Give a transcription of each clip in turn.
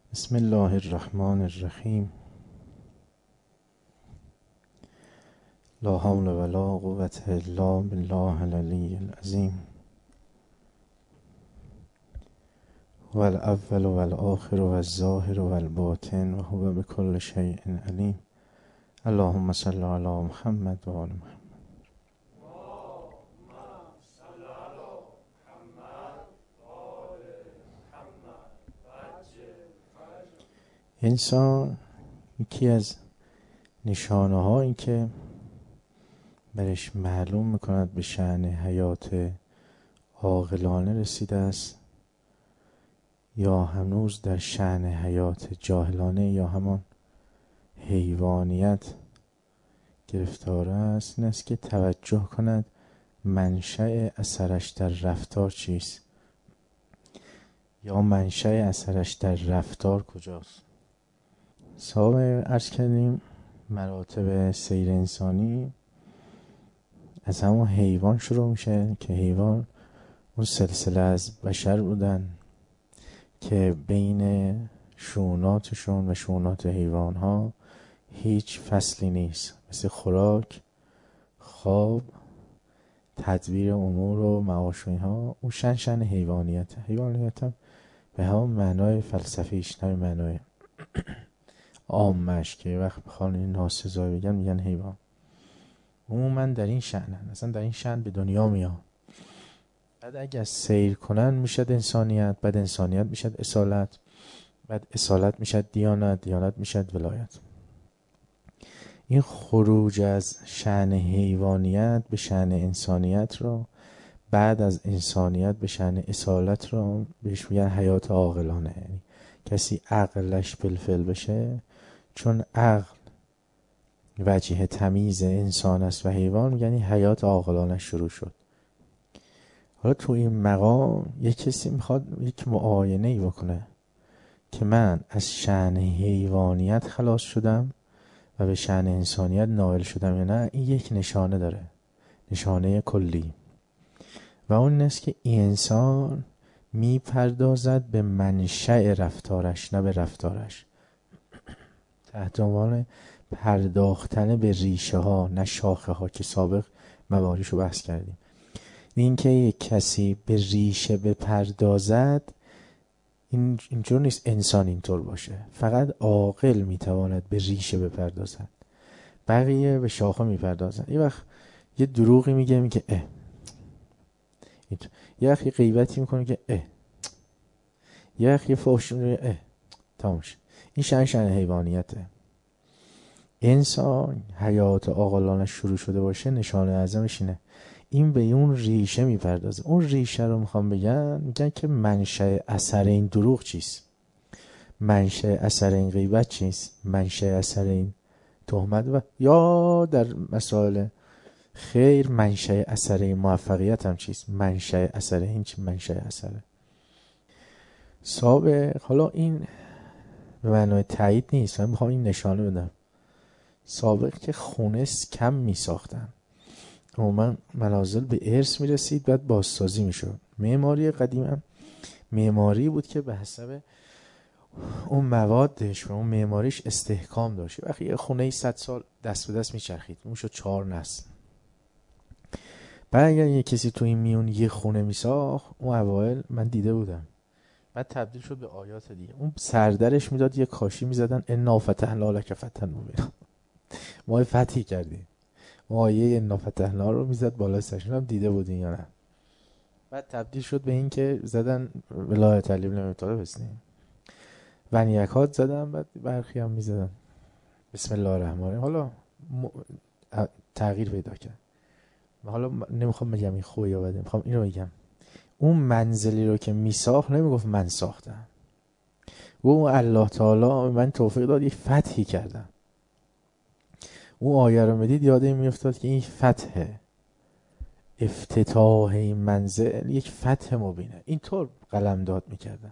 بسم الله الرحمن الرحیم. لا حول ولا قوة الا بالله العلی العظیم. هو الاول و الآخر و الظاهر و الباطن و هو بكل شیء علیم. اللهم صل علی محمد و آل محمد. انسان یکی از نشانه هایی که برش معلوم میکند به شأن حیات عاقلانه رسیده است یا هنوز در شأن حیات جاهلانه یا همان حیوانیت گرفتار است، این است که توجه کند منشأ اثرش در رفتار چیست یا منشأ اثرش در رفتار کجاست. سابق عرض کردیم مراتب سیر انسانی از همون حیوان شروع میشه که حیوان اون سلسله از بشر بودن که بین شؤوناتشون و شؤونات حیوان ها هیچ فصلی نیست، مثل خوراک، خواب، تدبیر امور و معاش و اینها. اون شن حیوانیت. حیوانیت هم به همون معنای فلسفیش، نه معنای عامش که وقت بخوان این ناسزایی بگن میگن حیوان. عموما در این شأنن، اصلا در این شأن به دنیا میان. بعد اگر سیر کنن میشد انسانیت، بعد انسانیت میشد اصالت، بعد اصالت میشد دیانت، دیانت میشد ولایت. این خروج از شأن حیوانیت به شأن انسانیت رو، بعد از انسانیت به شأن اصالت رو بهش میگن حیات عاقلانه. یعنی کسی عقلش فلفل بشه، چون عقل وجه تمیز انسان است و حیوان، میگن این حیات عاقلانه شروع شد. حالا تو این مقام یک کسی میخواد یک معاینه ای بکنه که من از شأن حیوانیت خلاص شدم و به شأن انسانیت نائل شدم یا نه. این یک نشانه داره، نشانه کلی، و اون است که این انسان میپردازد به منشأ رفتارش، نه به رفتارش. تحت عنوان پرداختن به ریشه ها نه شاخه ها که سابق مواردش رو بحث کردیم. این که یک کسی به ریشه بپردازد، اینجور نیست انسان اینطور باشه. فقط عاقل میتواند به ریشه بپردازد، بقیه به شاخه میپردازن. یه وقت یه دروغی میگه اه، یه وقت یه غیبتی میکنه که اه، یه وقت یه فحش میگه اه، تمام شد. این شأن حیوانیته. انسان حیات عاقلانه شروع شده باشه، نشانه اعظمش اینه، این به اون ریشه میپردازه. اون ریشه رو میخوام میگن که منشأ اثر این دروغ چیست، منشأ اثر این غیبت چیست، منشأ اثر این تهمت، و یا در مسائل خیر منشأ اثر این موفقیت هم چیست، منشأ اثر این چی، منشأ اثره سابق. حالا این به معنای تایید نیست، من میخوام این نشانه بدم. سابق که خونه کم میساختن، عموما منازل به ارث میرسید، بعد بازسازی میشد. معماری قدیم هم معماری بود که به حسب اون موادش و اون معماریش استحکام داشت. وقتی یه خونه 100 سال دست به دست میچرخید، اون شد 4 نسل. بعد اگر یه کسی تو این میون یه خونه میساخت، اون اوایل من دیده بودم، بعد تبدیل شد به آیات دیگه. اون سردرش میداد یه کاشی میزدن انا فتحنا لک فتحا مبینا، ما فتحی کردیم. آیه انا فتحنا رو میزد بالا سرشون. هم دیده بودین یا نه؟ بعد تبدیل شد به این که زدن ولایت علی بن ابی طالب بسنیم ونیکات زدن، بعد برخی هم میزدن بسم الله الرحمن الرحیم. حالا تغییر پیدا کرد. حالا نمیخوام بگم این خوبه یا بده، میخوام اینو بگم اون منزلی رو که میساخت نمیگفت من ساختم، و اون الله تعالی من توفیق داد یک فتحی کردم. اون آیه رو میدید یاد این میافتاد که این فتحه، افتتاح این منزل یک فتح مبینه. اینطور قلمداد میکردن.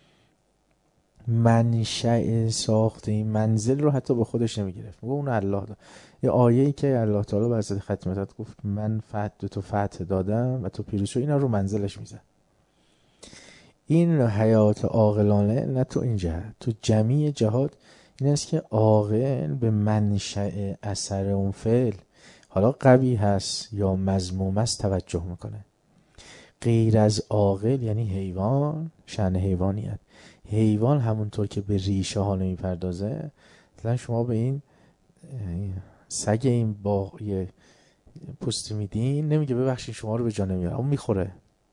منشأ ساخت این منزل رو حتی به خودش نمیگرفت، و اون الله داد. یه آیه‌ای که الله تعالی به حضرت ختمت گفت من فتح تو فتح دادم و تو پیروز شو، اینا رو منزلش میزد. این حیات عاقلانه نه تو این جهت، تو جمیع جهات این است که عاقل به منشأ اثر اون فعل، حالا قبیح هست یا مذموم است، توجه میکنه. غیر از عاقل یعنی حیوان، شأن حیوانیت. حیوان همونطور که به ریشه ها نمیپردازه، مثلا شما به این سگ این باغ یه پوستی میدین، نمیگه ببخشید شما رو به جا نمیاره، اون میخوره.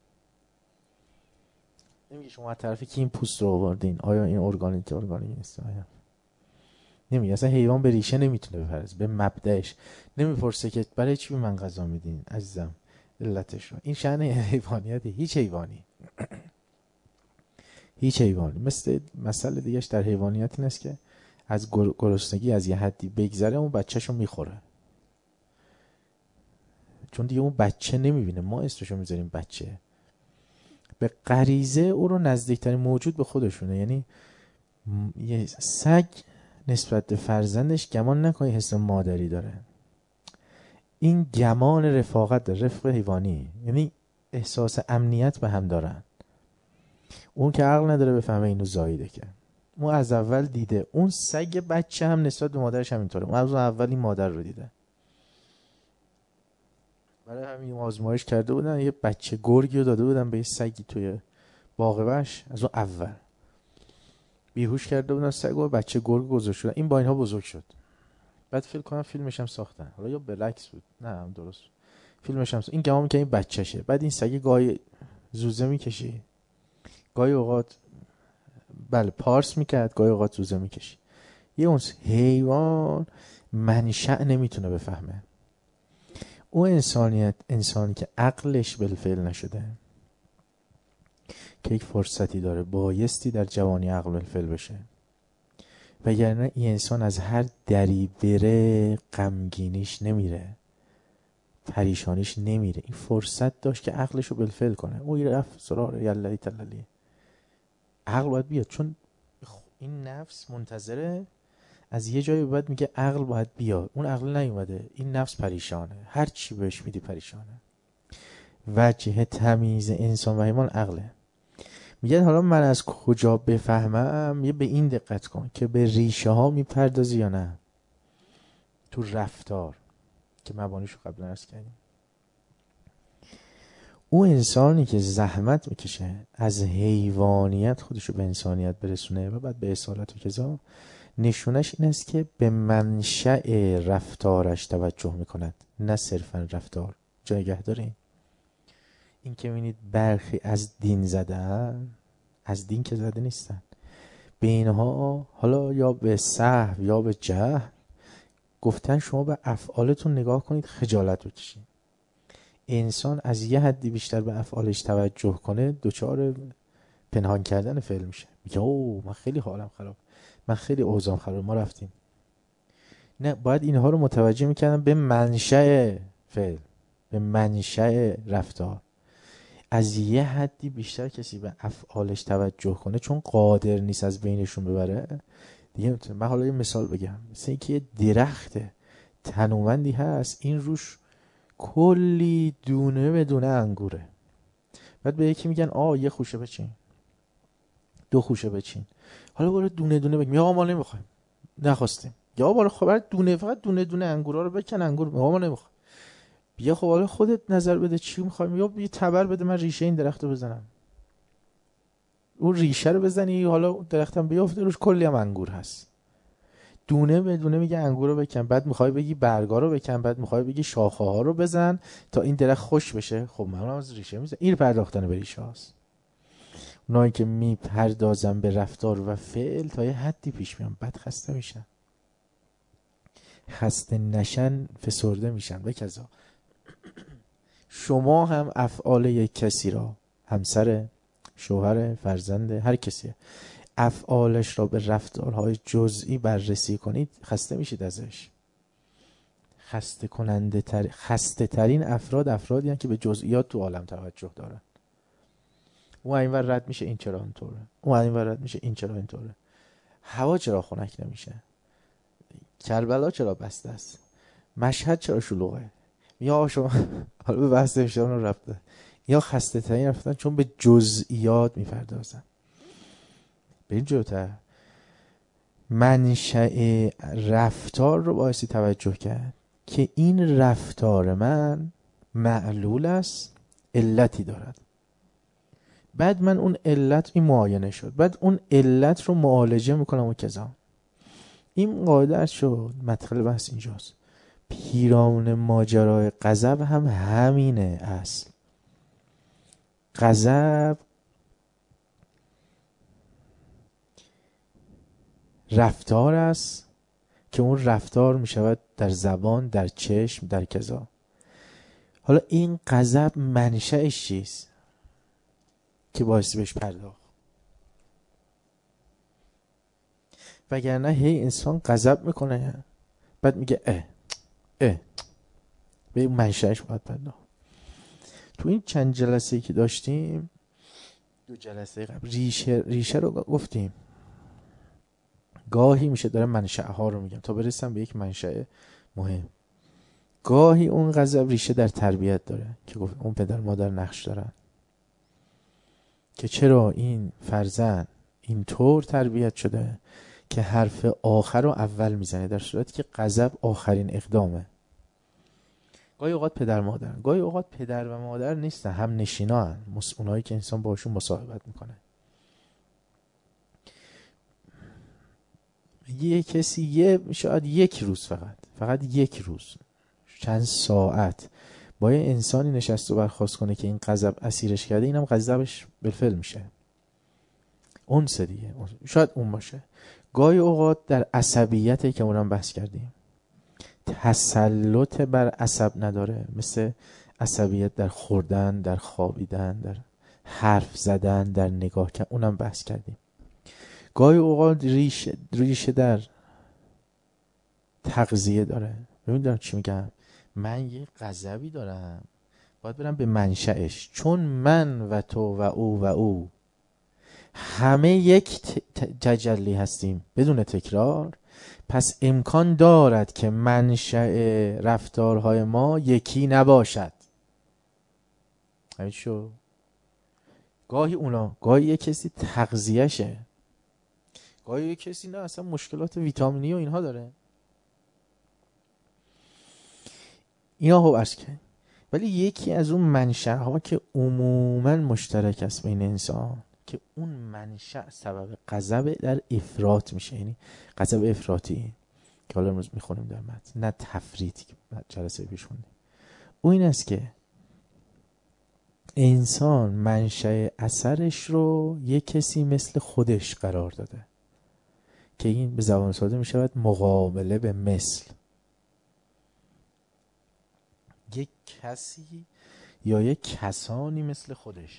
نمیگه شما از طرفی که این پوست رو آوردین، آیا این ارگانیک نیست؟ آیا نمیگه. اصلا حیوان به ریشه نمیتونه بپردازه، به مبدأش نمیپرسه که برای چی به من غذا میدین عزیزم، علتش رو. این شأن حیوانیت. هیچ حیوانی مثل مسئله دیگهش در حیوانیت این است که از گرسنگی از یه حدی بگذره اون بچه‌شو میخوره، چون دیگه اون بچه نمیبینه، ما اسمشو میذاریم بچه. به غریزه او رو نزدیکترین موجود به خودشونه. یعنی یه سگ نسبت به فرزندش گمان نکنه حس مادری داره، این گمان رفاقت داره، رفق حیوانی، یعنی احساس امنیت به هم دارن. اون که عقل نداره بفهمه اینو زاییده، که اون از اول دیده. اون سگ بچه هم نسبت به مادرش همینطوره، اون از اول این مادر رو دیده. برای همین آزمایش کرده بودن، یه بچه گرگی رو داده بودن به یه سگی توی باغ وحش، از اون اول بیهوش کرده بودن سگ و بچه گرگ گذاشته شدن. این با اینها بزرگ شد. بعد فکر کنم فیلمش هم ساختن، حالا یا بلکس بود، نه درست فیلمش هم این گمان که این بچه‌شه. بعد این سگ گاهی زوزه میکشی، گاهی اوقات بله پارس میکرد، گاهی اوقات زوزه میکشی. یه اون حیوان منشأ نمیتونه بفهمه. اون انسانی که عقلش بالفعل نشده، که یک فرصتی داره بایستی در جوانی عقل بالفعل بشه، وگرنه این انسان از هر دری بره غمگینیش نمیره، پریشانیش نمیره. این فرصت داشت که عقلشو بالفعل کنه، او رفت سرار یللی تللی. عقل باید بیاد، چون این نفس منتظره از یه جایی بعد میگه عقل باید بیاد. اون عقل نیومده، این نفس پریشانه، هر چی بهش میدی پریشانه. وجه تمیز انسان و حیوان عقله. میگه حالا من از کجا بفهمم؟ یه به این دقت کن که به ریشه ها میپردازی یا نه. تو رفتار که مبانیشو قبلا عرض کردیم، اون انسانی که زحمت میکشه از حیوانیت خودشو به انسانیت برسونه و بعد به اصالت و کذا، نشونش این است که به منشأ رفتارش توجه میکند، نه صرفا رفتار. جایگه داریم این که میبینید برخی از دین زدن، از دین که زده نیستن، به اینها حالا یا به سهو یا به جهل گفتن شما به افعالتون نگاه کنید خجالت بکشید. انسان از یه حدی بیشتر به افعالش توجه کنه دچار پنهان کردن فعل میشه. میگه اوه من خیلی حالم خراب، من خیلی اوضاعم خراب، ما رفتیم. نه، باید اینها رو متوجه میکردن به منشأ فعل، به منشأ رفتار. از یه حدی بیشتر کسی به افعالش توجه کنه چون قادر نیست از بینشون ببره دیگه نمیتونه. من حالا یه مثال بگم، مثل اینکه یه درخت تنومندی هست، این روش کلی دونه به دونه انگوره. بعد به یکی میگن یه خوشه بچین، 2 خوشه بچین، حالا برو دونه دونه بگیم. آقا ما نمیخوایم، نخواستیم. یا برو خب دونه، فقط دونه دونه انگورا رو بکن، انگور ما نمیخوایم. بیا خب حالا خودت نظر بده چی میخوایم، یا یه تبر بده من ریشه این درختو بزنم. اون ریشه رو بزنی، حالا درختم بیافته روش کلی هم انگور هست. دونه به دونه میگه انگور رو بکن، بعد میخوای بگی برگا رو بکن، بعد میخوای بگی شاخه ها رو بزن تا این درخت خوش بشه. خب من از ریشه میزنم. این پرداختن به ریشه هاست. اونایی که میپردازن به رفتار و فعل تا یه حدی پیش میان، بعد خسته میشن. خسته نشن فسرده میشن. بکذا شما هم افعال یک کسی را، همسر، شوهر، فرزند، هر کسی، افعالش را به رفتارهای جزئی بررسی کنید، خسته میشید ازش. خسته ترین افراد افرادی هستند که به جزئیات تو عالم توجه دارن. اون اینور رد میشه این چرا اینطوره، اون اینور رد میشه این چرا اینطوره، هوا چرا خنک نمیشه، کربلا چرا بسته است، مشهد چرا شلوغه. یا شما حالا به بحث اشتباه رفته، یا خسته ترین رفتن چون به جزئیات میپردازن. بریم جلوتر. منشأ رفتار رو بایستی توجه کرد که این رفتار من معلول است، علتی دارد. بعد من اون علت این معاینه شد، بعد اون علت رو معالجه میکنم و کذا. این قاعده شد. مدخل بحث اینجاست. پیرامون ماجرای غضب هم همینه. اصل غضب رفتار است که اون رفتار می شود در زبان، در چشم، در کذا. حالا این غضب منشأش چیست که باعث بهش پرداخت؟ وگرنه هی انسان غضب میکنه بعد میگه به این منشأش باید پرداخت. تو این چند جلسه‌ای که داشتیم، 2 جلسه قبل، ریشه رو گفتیم. گاهی میشه داره منشأها رو میگم تا برسم به یک منشأ مهم. گاهی اون غضب ریشه در تربیت داره که گفت اون پدر مادر نقش دارن که چرا این فرزند اینطور تربیت شده که حرف آخر رو اول میزنه، در صورتی که غضب آخرین اقدامه. گاهی اوقات پدر مادر، گاهی اوقات پدر و مادر نیستن، هم نشینا هن، اونایی که انسان باشون مصاحبت میکنه. یه کسی شاید 1 روز فقط 1 روز، چند ساعت با یه انسانی نشست و برخاست کنه که این غضب اسیرش کرده، اینم غضبش بالفعل میشه. اون دیگه شاید اون باشه. گاهی اوقات در عصبیته که اونم بحث کردیم، تسلط بر عصب نداره، مثل عصبیت در خوردن، در خوابیدن، در حرف زدن، در نگاه کردن، اونم بحث کردیم. گاهی اوقات ریشه در تغذیه داره. ببین چی میگم؟ من یه غضبی دارم، باید برم به منشأش. چون من و تو و او همه یک تجلی هستیم بدون تکرار، پس امکان دارد که منشأ رفتارهای ما یکی نباشد. همین شو. گاهی یه کسی تغذیهشه، گاهی یه کسی نه اصلا مشکلات ویتامینی و اینها داره. اینا خب عرض کنیم. ولی یکی از اون منشأها که عموماً مشترک است بین انسان، که اون منشأ سبب غضب در افراط میشه، یعنی غضب افراطی که حالا امروز میخونیم در متن، نه تفریطی که جلسه پیش خوندیم. اون این است که انسان منشأ اثرش رو یک کسی مثل خودش قرار داده که این به زبان ساده میشود مقابله به مثل. یک کسی یا یک کسانی مثل خودش،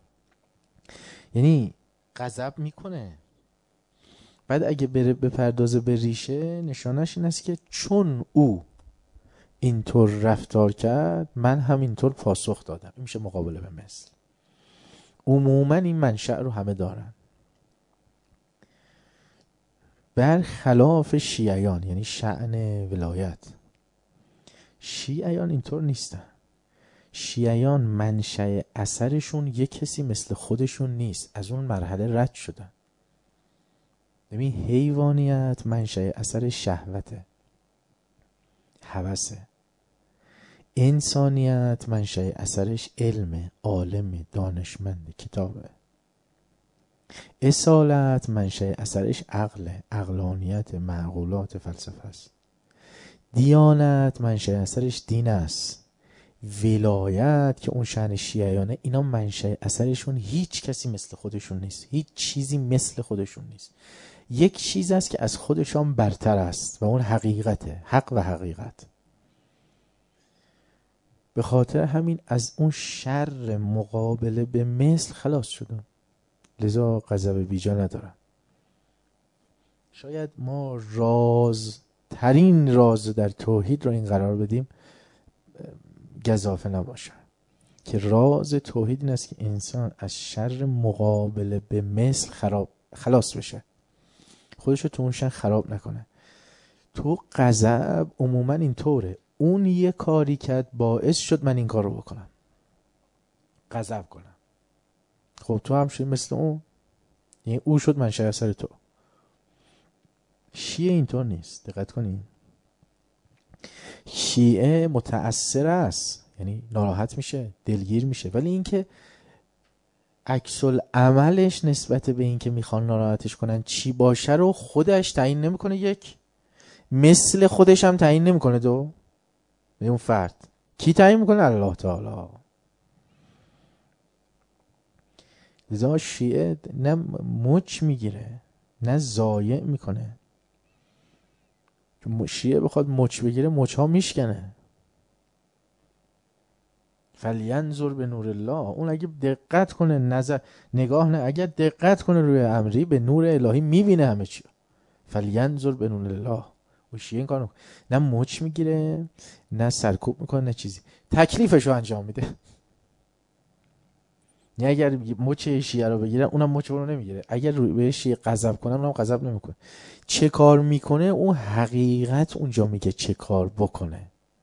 یعنی غضب میکنه، بعد اگه بره بپردازه به ریشه، نشانش این است که چون او اینطور رفتار کرد من هم اینطور پاسخ دادم. این میشه مقابله به مثل. عموما این منشأ رو همه دارن، برخلاف شیعیان، یعنی شأن ولایت. شیعیان اینطور نیستن. شیعیان منشأ اثرشون یک کسی مثل خودشون نیست، از اون مرحله رد شدن. ببین حیوانیت منشأ اثر شهوته، هوسه. انسانیت منشأ اثرش علم، عالم، دانشمند، کتابه. اصالت منشأ اثرش عقل، عقلانیت، معقولات، فلسفه است. دیانت منشأ اثرش دین است. ولایت که اون شأن شیعیانه، اینا منشأ اثرشون هیچ کسی مثل خودشون نیست، هیچ چیزی مثل خودشون نیست. یک چیز است که از خودشان برتر است و اون حقیقته، حق و حقیقت. به خاطر همین از اون شر مقابله به مثل خلاص شدن، لذا غضب بیجا ندارن. شاید ما ترین راز در توحید رو این قرار بدیم گزافه نباشه، که راز توحید این است که انسان از شر مقابله به مثل خلاص بشه، خودشو تو اون شر خراب نکنه. تو غضب عموما اینطوره، اون یه کاری کرد باعث شد من این کار رو بکنم. غضب کنم. خب تو هم شد مثل اون، یعنی او شد منشأ اثر تو. شیعه اینطور نیست، دقت کنین. شیعه متأثر است، یعنی ناراحت میشه، دلگیر میشه، ولی اینکه عکس العملش نسبت به این که میخوان ناراحتش کنن چی باشه رو خودش تعیین نمیکنه. یک مثل خودش هم تعیین نمیکنه. دو اون فرد کی تعیین میکنه؟ الله تعالی. لذا شیعه نه مچ میگیره نه ضایع میکنه. شیعه بخواد مچ بگیره مچ ها میشکنه. فلینظر به نور الله. اون اگه دقت کنه نگاه نه، اگر دقت کنه روی امری به نور الهی میبینه همه چی. فلینظر به نور الله. و شیعه این کارو نه مچ میگیره نه سرکوب میکنه نه چیزی، تکلیفشو انجام میده. نه اگر مچ شیعه رو بگیره اونم مچ رو نمیگیره، اگر روی شیعه غضب کنه اونم غضب نمیکنه. چه کار میکنه اون حقیقت اونجا میگه چه کار بکنه.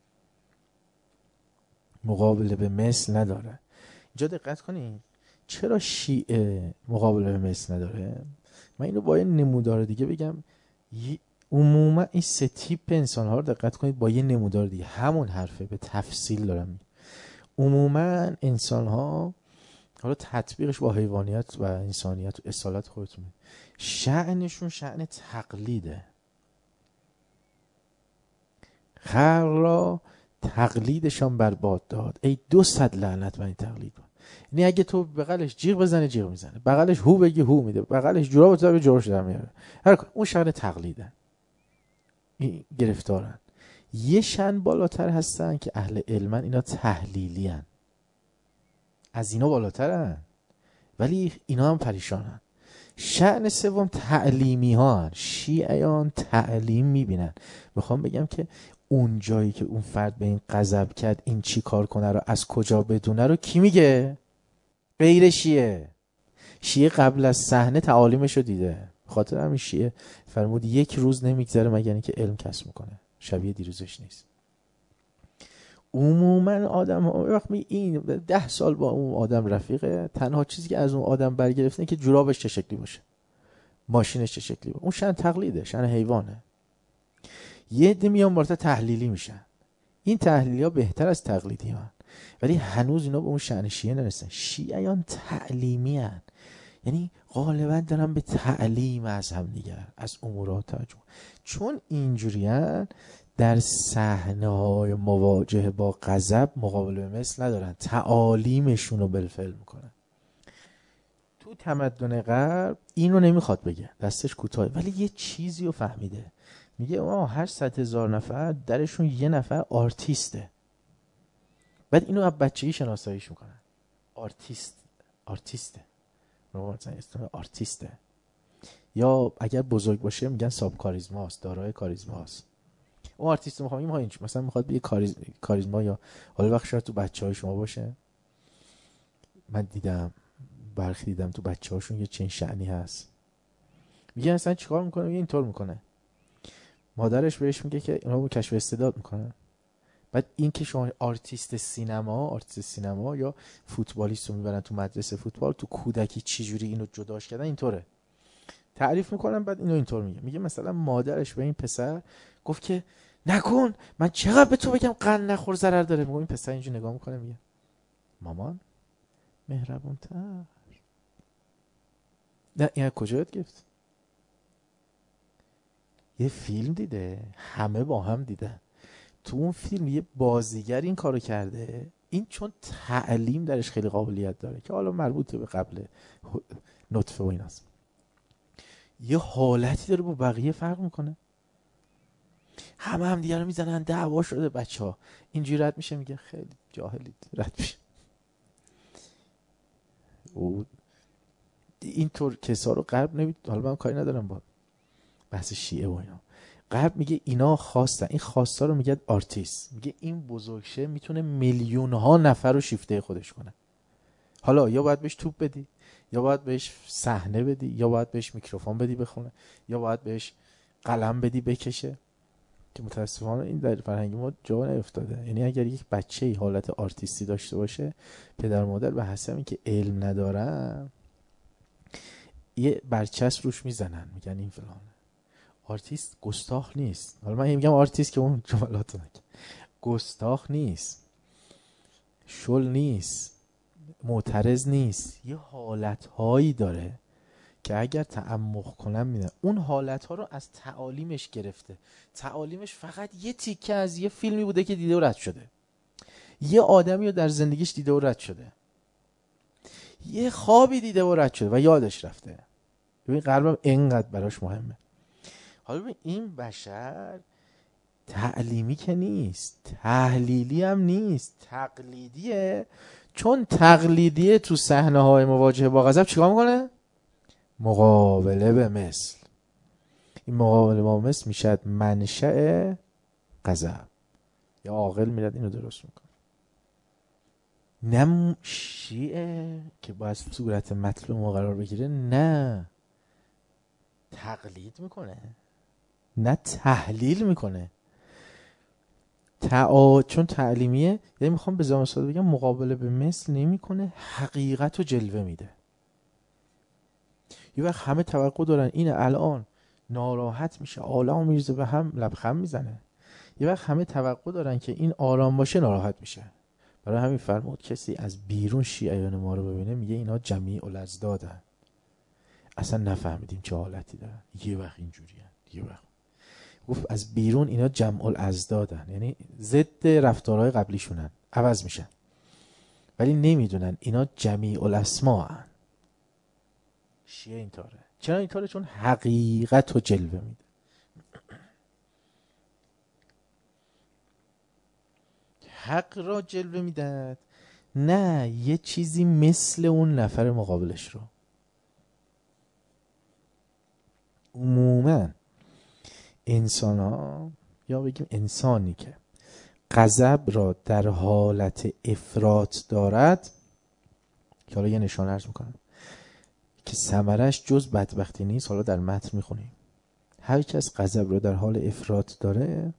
مقابله به مثل نداره. اینجا دقت کنین چرا شیعه مقابله به مثل نداره. من اینو با یه نمودار دیگه بگم. عموما این سه تیپ انسان ها رو دقت کنید با یه نمودار دیگه، همون حرفه به تفصیل دارم میگم. عموما انسان ها، حالا تطبیقش با حیوانیت و انسانیت و اصالت خودتون، شأنشون شأن تقلیده. خلق را تقلیدشان برباد داد. ای 200 لعنت بر این تقلید. یعنی اگه تو بغلش جیغ بزنه جیغ میزنه، بغلش هو بگی هو میده، بغلش جوراب بزنه جورابش در میاره. اون شأن تقلیدن، گرفتارن. یه شأن بالاتر هستن که اهل علمن، اینا تحلیلی هن. از اینا بالاترن ولی اینا هم پریشانن. شأن سوم تعلیمی ها هن. شیعیان تعلیم میبینن. میخوام بگم که اون جایی که اون فرد به این غضب کرد این چی کار کنه رو از کجا بدونه رو کی میگه؟ غیر شیعه. شیعه قبل از صحنه تعالیمش رو دیده. خاطر همین شیعه فرمود یک روز نمیگذره مگر اینکه علم کسب میکنه، شبیه دیروزش نیست. عموما آدم ها وقتی این 10 سال با اون آدم رفیقه، تنها چیزی که از اون آدم برگرفته که جورابش چه شکلی باشه، ماشینش چه شکلی باشه. اون شأن تقلیده، شأن حیوانه. یه عده میان بالاتر تحلیلی میشن. این تحلیلی ها بهتر از تقلیدی ها، ولی هنوز اینا به اون شأن شیعه نرسن. شیعیان تعلیمی هن. یعنی غالبا دارن به تعلیم از هم دیگر، از امورات توجه، چون اینجوریان در صحنه‌های مواجهه با غضب مقابله به مثل ندارن، تعالیمشون رو بالفعل میکنن. تو تمدن غرب اینو نمیخواد بگه، دستش کوتاه، ولی یه چیزی رو فهمیده. میگه هر 100,000 نفر درشون یه نفر آرتیسته. بعد اینو از بچگی شناساییش میکنن. آرتیسته. آرتیسته. یا اگر بزرگ باشه میگن ساب کاریزماست، دارای کاریزماست. اون آرتیست میخوام این مثلا میخواد به کاریزما، یا حالا وقت شاید تو بچهای شما باشه. من دیدم تو بچه‌هاشون یه چنین شأنی هست. میگه اصلا چیکار میکنه؟ میگه اینطور میکنه. مادرش بهش میگه که اینا رو کشف استعداد میکنن. بعد این که شما آرتیست سینما یا فوتبالیست رو میبرن تو مدرسه فوتبال، تو کودکی چی جوری اینو جداش کردن، اینطوره تعریف میکنن. بعد اینو اینطور میگه مثلا مادرش به این پسر گفت که نکن، من چقدر به تو بگم قند نخور ضرر داره. میگه این پسر اینجوری نگاه میکنه میگه مامان مهربونتر. نه این کجا یاد گرفت؟ یه فیلم دیده، همه با هم دیدن. تو اون فیلم یه بازیگر این کارو کرده. این چون تعلیم درش خیلی قابلیت داره که حالا مربوط به قبل نطفه و ایناست، یه حالتی داره با بقیه فرق میکنه. هم دیگه رو میزنن، دعوا شده، بچه ها اینجوری رد میشه میگه خیلی جاهلید، رد میشه. او اینطور کسا رو غرب حالا من کاری ندارم با بحث شیعه و اینا. غرب میگه اینا خواستن، این خواستا رو میگه آرتیست. میگه این بزرگشه میتونه میلیون ها نفر رو شیفته خودش کنه. حالا یا باید بهش توپ بدی، یا باید بهش صحنه بدی، یا باید بهش میکروفون بدی بخونه، یا باید بهش قلم بدی بکشه. که متاسفانه این در فرهنگ ما جا نیفتاده. یعنی اگر یک بچه‌ای حالت آرتیستی داشته باشه، پدر مادر به حسب اینکه علم ندارن یه برچسب روش میزنن، میگن این فلان. آرتیست گستاخ نیست. حالا من میگم آرتیست که اون جملاتو نگه. گستاخ نیست، شل نیست، معترض نیست. یه حالتهایی داره که اگر تعمق کنم میدن اون حالتها رو از تعالیمش گرفته. تعالیمش فقط یه تیکه از یه فیلمی بوده که دیده و رد شده، یه آدمی رو در زندگیش دیده و رد شده، یه خوابی دیده و رد شده و یادش رفته. ببین قلبم اینقدر براش مهمه. حالا ببین این بشر تعلیمی که نیست، تحلیلی هم نیست، تقلیدیه. چون تقلیدیه تو صحنه های مواجهه با غضب چیکار میکنه؟ مقابله به مثل. این مقابله با مثل میشه منشأ غضب. یا عاقل میرد اینو درست میکنه. نه شیعه که باید صورت مطلوب ما قرار بگیره، نه تقلید میکنه، نه تحلیل میکنه. چون تعلیمیه، یعنی میخوام به زبان ساده بگم مقابله به مثل نمیکنه، حقیقت رو جلوه میده. یه وقت همه توقع دارن این الان ناراحت میشه، عالمو میریزه به هم، لبخند میزنه. یه وقت همه توقع دارن که این آرام باشه، ناراحت میشه. برای همین فرمود کسی از بیرون شیعیان ما رو ببینه میگه اینا جمیع الاضدادن، اصلا نفهمیدیم چه حالتی دارن. یه وقت اینجوریه، یه وقت گفت از بیرون اینا جمع الاضدادن، یعنی ضد رفتارهای قبلیشونن، عوض میشن، ولی نمیدونن اینا جمیع الاسماءن. شیعه اینطوره. چرا اینطوره؟ چون حقیقت رو جلوه میده. حق را جلوه میداد، نه یه چیزی مثل اون نفر مقابلش رو. عموما انسان ها، یا بگیم انسانی که غضب را در حالت افراط دارد، که حالا یه نشانه عرض میکنم که ثمرش جز بدبختی نیست، حالا در متن میخونیم. هر کس غضب را در حال افراط داره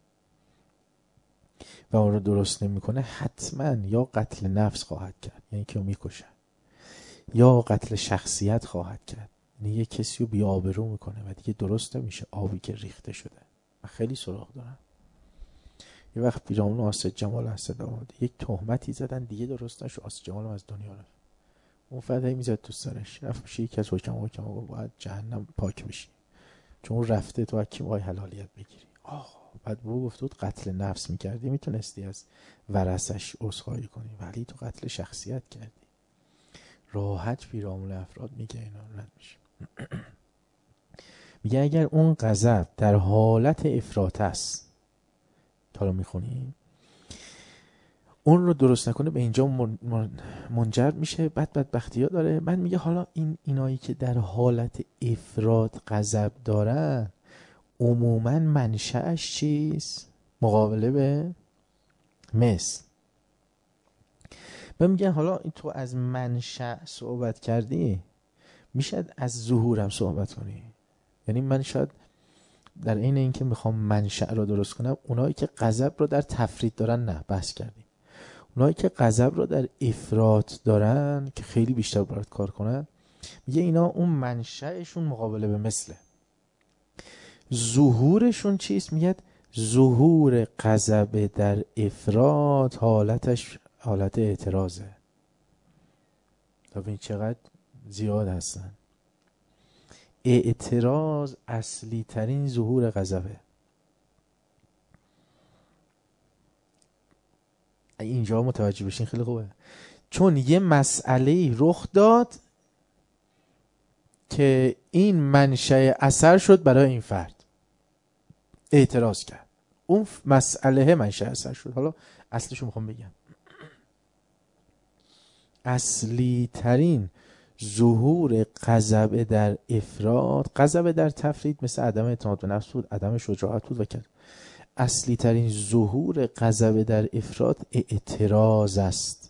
و اون رو درست نمیکنه، حتما یا قتل نفس خواهد کرد، یعنی که میکشه، یا قتل شخصیت خواهد کرد، یعنی یه کسی رو بی آبرو میکنه و دیگه درست نمیشه، آبی که ریخته شده. من خیلی سراغ دارم. یه وقت پیرامون آسد جمال حسد آمد، یک تهمتی زدن دیگه درست نشد، آسد جمال از دنیا رفت. اون فدایی میزد تو سرش، رفت میشه یکی از حکما باید جهنم پاک بشی، چون اون رفته تو حکیم های حلالیت بگیری. بعد بو گفت قتل نفس میکردی میتونستی از ورثش عذرخواهی کنی، ولی تو قتل شخصیت کردی. راحت پیرامون افراد میگه اینا رد میشه. میگه اگر اون غضب در حالت افراط است، حالا میخونیم، اون رو درست نکنه، به اینجا منجر میشه. بعد بدبختی ها داره. بعد میگه حالا اینایی که در حالت افراط غضب دارن عموما منشأش چیست؟ مقابله به مثل. میگن حالا تو از منشأ صحبت کردی، میشه از ظهورم صحبت کنی. یعنی من شاید در عین اینکه میخوام منشأ رو درست کنم، اونایی که غضب رو در تفرید دارن نه بحث کردیم. اونایی که غضب رو در افراط دارن که خیلی بیشتر باید کار کنن، میگه اینا اون منشأشون مقابله به مثله. ظهورشون چیست؟ میگه ظهور غضب در افراط حالتش حالت اعتراضه. ببین چقدر زیاد هستن. اعتراض اصلی ترین ظهور غضبه. اینجا متوجه بشین خیلی خوبه، چون یه مسئله رخ داد که این منشأ اثر شد برای این فرد، اعتراض کرد، اون مسئله منشأ اثر شد. حالا اصلشو میخوام بگم. اصلی ترین ظهور غضب در افراط، غضب در تفرید مثل عدم اعتماد به نفس بود، عدم شجاعت بود و کرد. اصلی ترین ظهور غضب در افراط اعتراض است.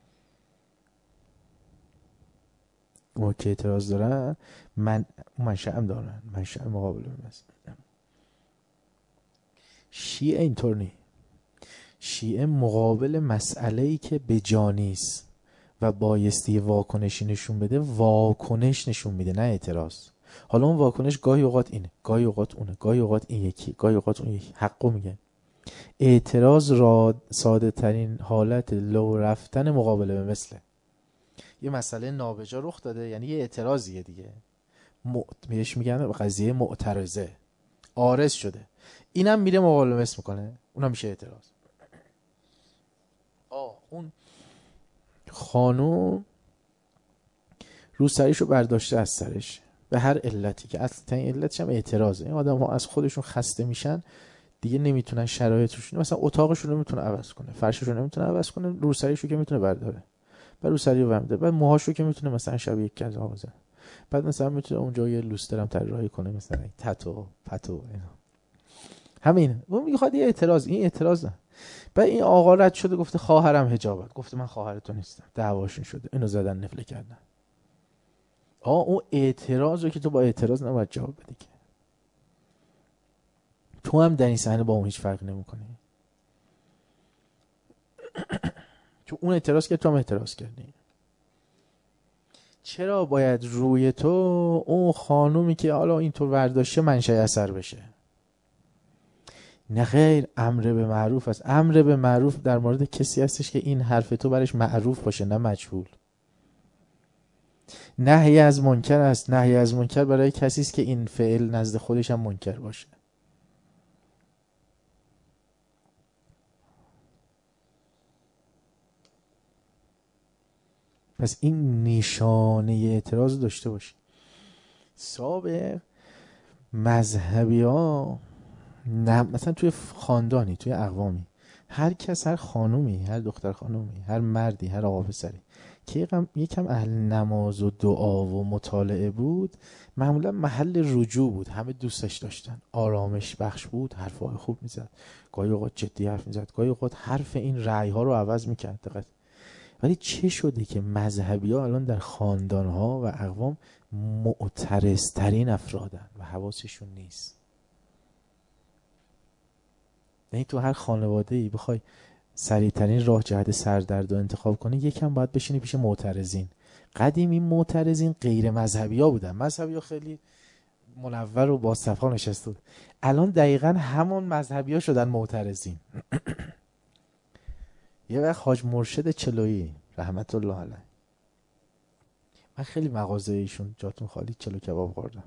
اون که اعتراض دارن منشأ هم دارن، منشأ مقابله است. شیعه اینطور نیست. شیعه مقابل مسئله‌ای که به جا نیست و بایستی واکنشی نشون بده، واکنش نشون میده، نه اعتراض. حالا اون واکنش گاهی اوقات اینه، گاهی اوقات اونه، گاهی اوقات این یکی، گاهی اوقات اون یکی. حقو میگه. اعتراض را ساده ترین حالت لو رفتن مقابله به مثله. یه مسئله نابجا رخ داده، یعنی یه اعتراضیه دیگه. بهش میگن قضیه معترضه، عارض شده، اینم میره مقابله مثل میکنه، اونم میشه اعتراض. اون خانوم روسریشو برداشته از سرش به هر علتی که اصلا علتش هم اعتراضه. این آدم ها از خودشون خسته میشن دیگه، نمیتونن شرایطشون، مثلا اتاقشون رو نمیتونه عوض کنه، فرششون رو نمیتونه عوض کنه، روسریشو که میتونه برداره، بعد روسری رو ورده، بعد موهاشو که میتونه مثلا شبیه یک کز آوازه، بعد مثلا میتونه اونجا یه لوسترم طراحی کنه، مثلا تتو پتو اینا. همین اون میخواد یه اعتراض، این اعتراض نه. بعد این آقا رد شده گفته خواهرم حجابت، گفته من خواهرتون نیستم، دعواشون شده، اینو زدن نفله کردن. اون اعتراض رو که تو با اعتراض نباید جواب بدی که. تو هم در این صحنه با اون هیچ فرق نمی‌کنی. چون اون اعتراض که تو هم اعتراض کردی. چرا باید روی تو اون خانومی که حالا اینطور ورداشته منشأ اثر بشه؟ نه خیر، امر به معروف است. امر به معروف در مورد کسی هستش که این حرف تو برش معروف باشه، نه مجهول. نهی از منکر است. نهی از منکر برای کسی است که این فعل نزد خودش هم منکر باشه. پس این نشانه اعتراض داشته باشی. سابق مذهبی ها مثلا توی خاندانی، توی اقوامی، هر کس، هر خانومی، هر دختر خانومی، هر مردی، هر آقا پسری که یکم اهل نماز و دعا و مطالعه بود، معمولا محل رجوع بود، همه دوستش داشتن، آرامش بخش بود، حرفای خوب میزد، گاهی اوقات جدی حرف میزد، گاهی اوقات حرف این رأی ها رو عوض میکرد. دقیق. ولی چه شده که مذهبی ها الان در خاندان ها و اقوام معترض ترین افرادن و حواسشون نیست؟ یعنی تو هر خانواده ای بخوای سریعترین راه جهت سردرد رو انتخاب کنی، یکم باید بشینی پیش معترضین. قدیم این معترضین غیر مذهبی ها بودن، مذهبی ها خیلی منور و با صفا نشسته بود. الان دقیقا همون مذهبی ها شدن معترضین. یه وقت حاج مرشد چلویی رحمت الله علیه، من خیلی مغازه ایشون جاتون خالی چلو کباب خوردم،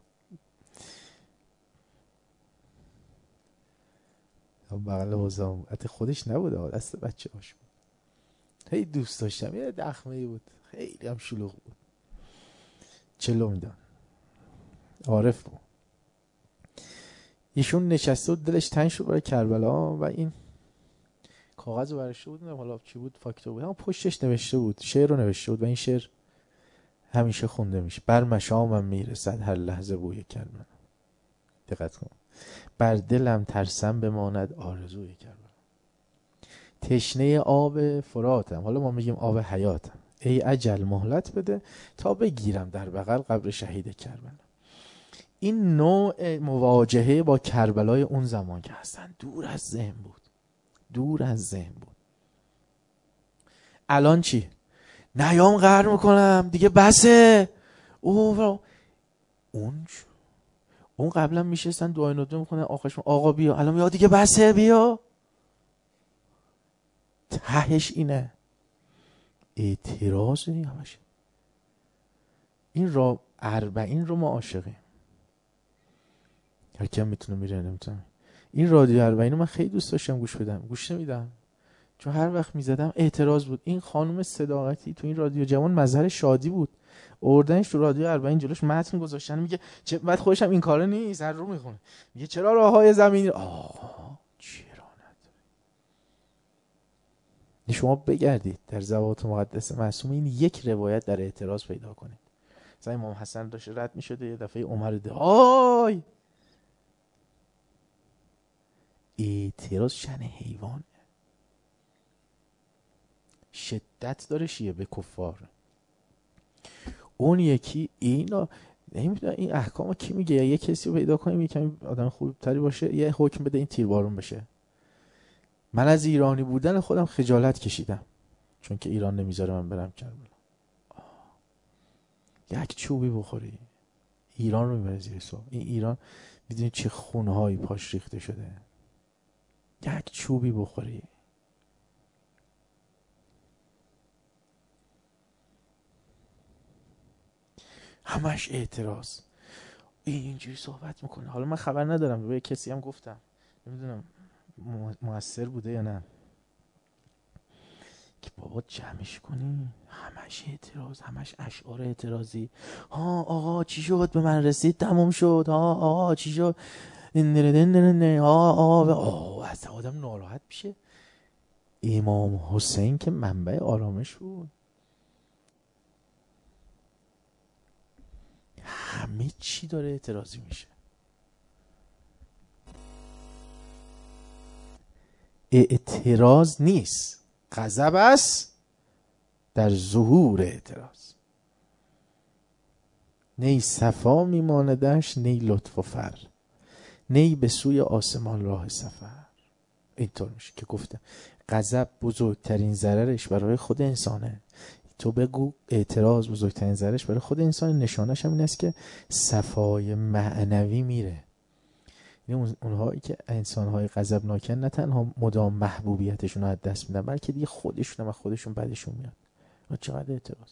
بغل حوزه‌ام، حتی خودش نبود، دست بچه هاش بود. خیلی دوست داشتم، یه دخمه‌ای بود، خیلی هم شلوغ بود، چلو میدن، عارف بود. ایشون نشسته بود، دلش تنگ شد برای کربلا و این کاغذ رو برشته بود، حالا چی بود، فاکتور بود، اما پشتش نوشته بود، شعر رو نوشته بود و این شعر همیشه خونده میشه: بر مشامم میرسد هر لحظه بوی کربلا. دقت کن. بر دلم ترسم بماند آرزوی کربلا. تشنه آب فراتم، حالا ما میگیم آب حیاتم، ای اجل مهلت بده تا بگیرم در بغل قبر شهید کربلا. این نوع مواجهه با کربلای اون زمان که هستن دور از ذهن بود، دور از ذهن بود. الان چی؟ نیام قهر میکنم دیگه بسه. اون قبلا میشستن دعای ندبه میکنن، آخرش آقا بیا، الان یا دیگه بسه بیا. تهش اینه، اعتراض همشه. این را 40 رو ما عاشقیم، هر کم میتونه میره نمیتونه. این رادیو 40 رو من خیلی دوست داشتم گوش بدم، گوش نمیدم چون هر وقت میزدم اعتراض بود. این خانم صداقتی تو این رادیو جوان مظهر شادی بود، اوردنش تو رادیو 40 جلوش متن گذاشتن، میگه بعد خودش هم این کاره نیست، هر رو میخونه، میگه چرا راههای زمینی چرا نداره. شما بگردید در زبات مقدس معصوم این یک روایت در اعتراض پیدا کنید. مثلا امام حسن داشت رد میشده، یه دفعه عمر ده اعتراض شن حیوان، شدت داره شیعه به کفار. اون یکی اینا نمیدونم این احکامو کی میگه، یه کسی رو پیدا کنیم یه کمی آدم خوبتری باشه، یه حکم بده این تیربارون بشه، من از ایرانی بودن خودم خجالت کشیدم، چون که ایران نمیذاره من برم کربلا. یک چوبی بخوری ایران رو میبره زیر سوال. این ایران میدونی چه خونهایی پاش ریخته شده. یک چوبی بخوری همش اعتراض. اینجوری صحبت میکنه. حالا من خبر ندارم، به کسی هم گفتم، نمیدونم موثر بوده یا نه، که بابا جمعش کنی. همش اعتراض، همش اشعار اعتراضی. ها آقا چی شد به من رسید تموم شد، ها آقا چی شد، آقا از آدم ناراحت میشه. امام حسین که منبع آرامش بود. همه چی داره اعتراضی میشه. اعتراض نیست، غضب است در ظهور اعتراض. نی صفا میماندش نی لطف و فر، نی به سوی آسمان راه سفر. اینطور میشه که گفتم غضب بزرگترین ضررش برای خود انسانه. تو بگو اعتراض بزرگترین ضررش برای خود انسان. نشانش هم این است که صفای معنوی میره. یعنی اونهایی که انسانهای غضبناکن نه تنها مدام محبوبیتشون رو از دست میدن، بلکه دیگه خودشون هم خودشون بدشون میاد. و چقدر اعتراض.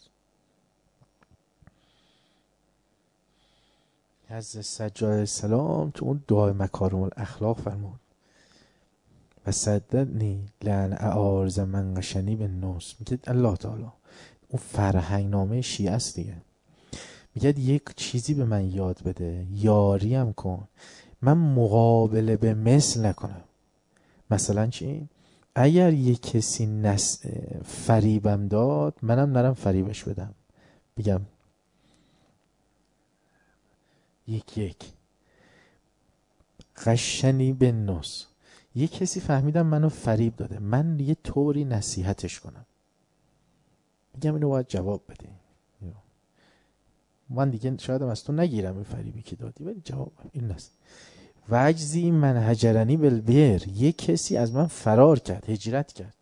حضرت سجاد السلام تو اون دعای مکارم الاخلاق فرمود و صددنی لعن اعارض من قشنی به نص. میگه الله تعالی اون فرهنگ نامه شیعه است دیگه، میگه یک چیزی به من یاد بده، یاریم کن من مقابله به مثل نکنم. مثلا چی؟ اگر یک کسی فریبم داد، منم نرم فریبش بدم. بگم یک قشنی به نص، یک کسی فهمیدم منو فریب داده، من یه طوری نصیحتش کنم، میگم اینو باید جواب بدی. من دیگه شاید از تو نگیرم این فریبی که دادی، ولی جواب این است. وجزی من هجرنی بالبر، یک کسی از من فرار کرد، هجرت کرد،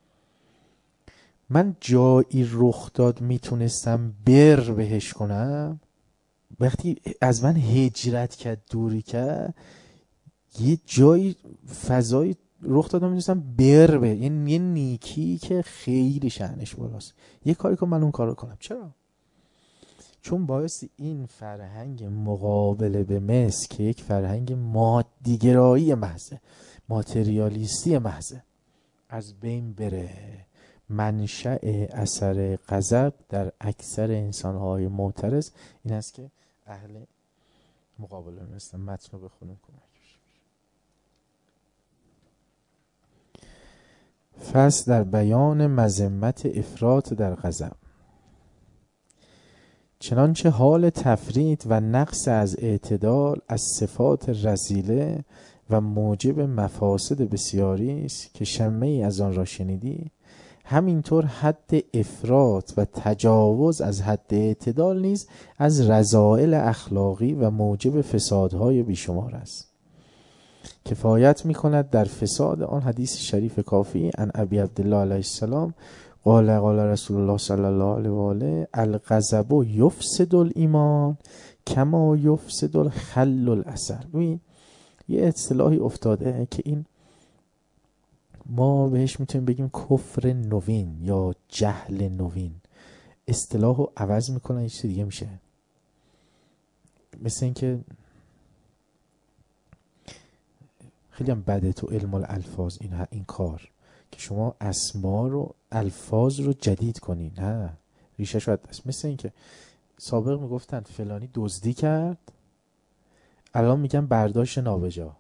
من جایی رخ داد میتونستم بر بهش کنم. وقتی از من هجرت کرد، دوری کرد، یه جایی فضایی رخ دادم میتونستم بر به، یعنی یه نیکی که خیلی شأنش بالاست، یه کاری که من اون کارو کنم. چرا؟ چون باعث این فرهنگ مقابله به مثل که یک فرهنگ مادیگرایی محضه، ماتریالیستی محضه، از بین بره. منشأ اثر غضب در اکثر انسان‌های معترض این است که اهل مقابله مثل متن رو بخونیم کمک. فصل در بیان مذمت افراط در غضب. چنانچه حال تفریط و نقص از اعتدال از صفات رذیله و موجب مفاسد بسیاری است که شمه‌ای از آن را شنیدی، همینطور حد افراط و تجاوز از حد اعتدال نیز از رذائل اخلاقی و موجب فسادهای بیشمار است. کفایت می‌کند در فساد آن حدیث شریف کافی عن ابی عبدالله علیه السلام قال رسول الله صلی الله علیه و آله الغضب یفسد الایمان کما یفسد الخل العسل. ببین یه اصطلاحی افتاده که این ما بهش میتونیم بگیم کفر نوین یا جهل نوین. اصطلاحو عوض میکنن یه چیز دیگه میشه. مثل این که خیلی هم بده تو علم الالفاظ این کار که شما اسما رو الفاظ رو جدید کنین. نه ریشه شاید است. مثل این که سابق میگفتن فلانی دزدی کرد، الان میگن برداشت نابجا.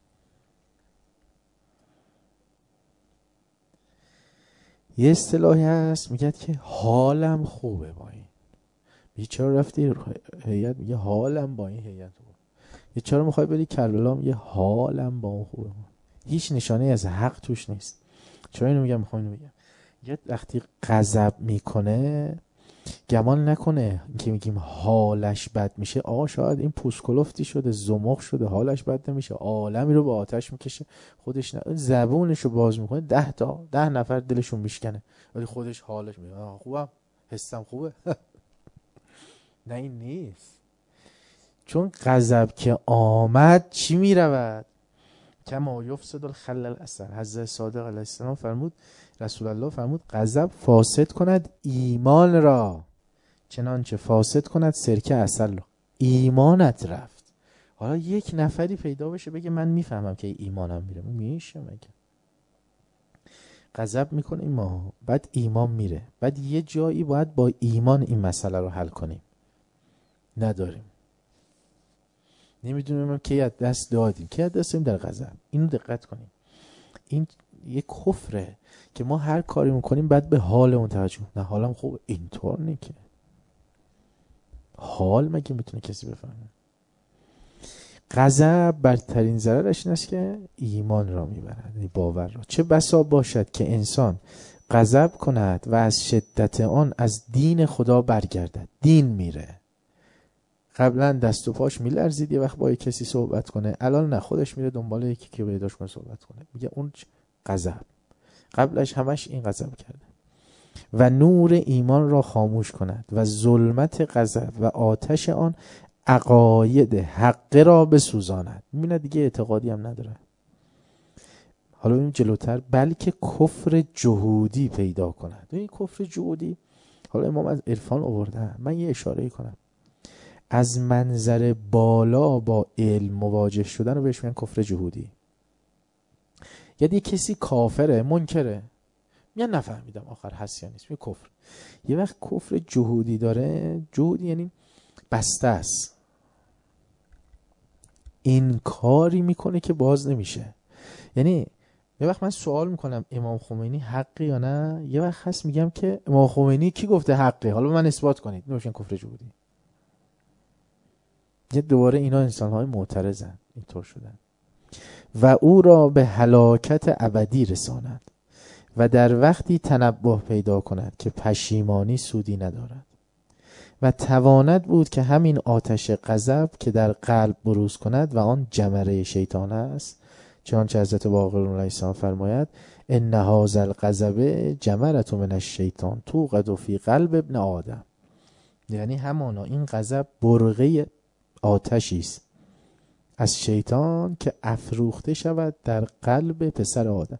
یه اصطلاحی هست میگه که حالم خوبه با این. میگه چرا رفتی هیئت؟ میگه حالم با این هیئت خوبه. یه چرا میخوای بری کربلا؟ میگه حالم با اون خوبه. هیچ نشانه از حق توش نیست. چرا اینو میگم؟ میخوام اینو بگم. یه وقتی غضب میکنه گمان نکنه که میگیم حالش بد میشه. آقا شاید این پوسکلفتی شده، زمخ شده، حالش بد نمیشه، عالمی رو به آتش میکشه، خودش زبونش رو باز میکنه 10 نفر دلشون میشکنه، ولی خودش حالش میگه خوبم، حسم خوبه. نه این نیست. چون غضب که آمد چی میرود؟ کما یفسد الخل العسل. حضرت صادق علیه السلام فرمود، رسول الله فرمود غضب فاسد کند ایمان را، چنانچه فاسد کند سرکه عسل را. ایمانت رفت. حالا یک نفری پیدا بشه بگه من میفهمم که ایمانم میره، میشه مگه؟ غضب میکنه ما، بعد ایمان میره، بعد یه جایی باید با ایمان این مسئله رو حل کنیم، نداریم. نمیدونیم کی از دست دادیم، کی از دست دادیم در غضب. اینو دقت کنیم. این یک کفره که ما هر کاری میکنیم بعد به حالمون توجه. نه حالم خوب، اینطور نیست که حال مگه میتونه کسی بفهمه؟ غضب برترین ضررش این است که ایمان را میبرد، باور را. چه بسا باشد که انسان غضب کند و از شدت آن از دین خدا برگردد، دین میره. قبلا دست و پاش میلرزید یه وقت با کسی صحبت کنه، الان نه، خودش میره دنبال یکی که پیداش کنه صحبت کنه، میگه اون غضب. قبلش همش این غضب کرده. و نور ایمان را خاموش کند و ظلمت غضب و آتش آن عقاید حق را بسوزاند. میبینه دیگه اعتقادی هم نداره. حالا ببینیم جلوتر، بلکه کفر جهودی پیدا کند. این کفر جهودی، حالا امام از عرفان آورده، من یه اشاره کنم. از منظر بالا با علم مواجه شدن رو بهش میگن کفر جهودی. یعنی کسی کافره، منکره، میگن نفهمیدم آخر هست یا نیست، میگه کفر. یه وقت کفر جهودی داره، جهودی یعنی بسته است، این کاری میکنه که باز نمیشه. یعنی یه وقت من سوال میکنم امام خمینی حقی یا نه، یه وقت هست میگم که امام خمینی کی گفته حقی، حالا من اثبات کنید، میگن کفر جهودی. یه دوباره اینا انسان‌های معترضن، اینطور شدن. و او را به هلاکت ابدی رساند و در وقتی تنبه پیدا کند که پشیمانی سودی ندارد و تواند بود که همین آتش غضب که در قلب بروز کند و آن جمره شیطان است، چنانچه حضرت باقر علیه السلام فرماید ان هذا الغضب جمرة من الشیطان توقد فی قلب ابن آدم. یعنی همانا این غضب برقه آتشی است از شیطان که افروخته شود در قلب پسر آدم.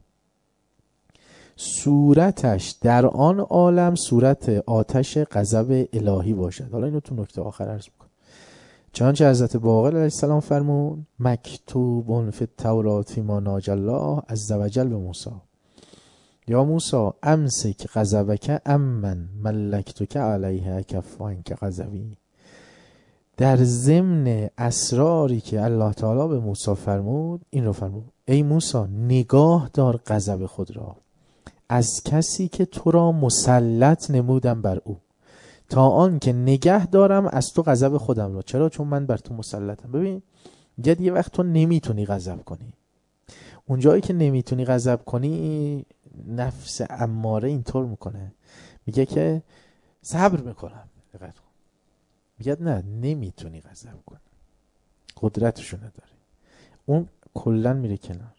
صورتش در آن عالم صورت آتش غضب الهی باشد. حالا اینو تو نکته آخر عرض میکنم. چنانچه حضرت باقر علیه السلام فرمود مکتوب فی التوراة فیما ناجی الله عز وجل به موسی یا موسی امسک غضبک امن ملکتک علیه کف عنک غضبی. در ضمن اسراری که الله تعالی به موسی فرمود این رو فرمود ای موسی نگاه دار غضب خود را از کسی که تو را مسلط نمودم بر او، تا آن که نگه دارم از تو غضب خودم را. چرا؟ چون من بر تو مسلطم. ببین یه وقت تو نمیتونی غضب کنی، اون جایی که نمیتونی غضب کنی نفس اماره اینطور میکنه، میگه که صبر میکنم، دقت کن، میگه نه نمیتونی غضب کنی، قدرتشو نداره، اون کلن میره کنار.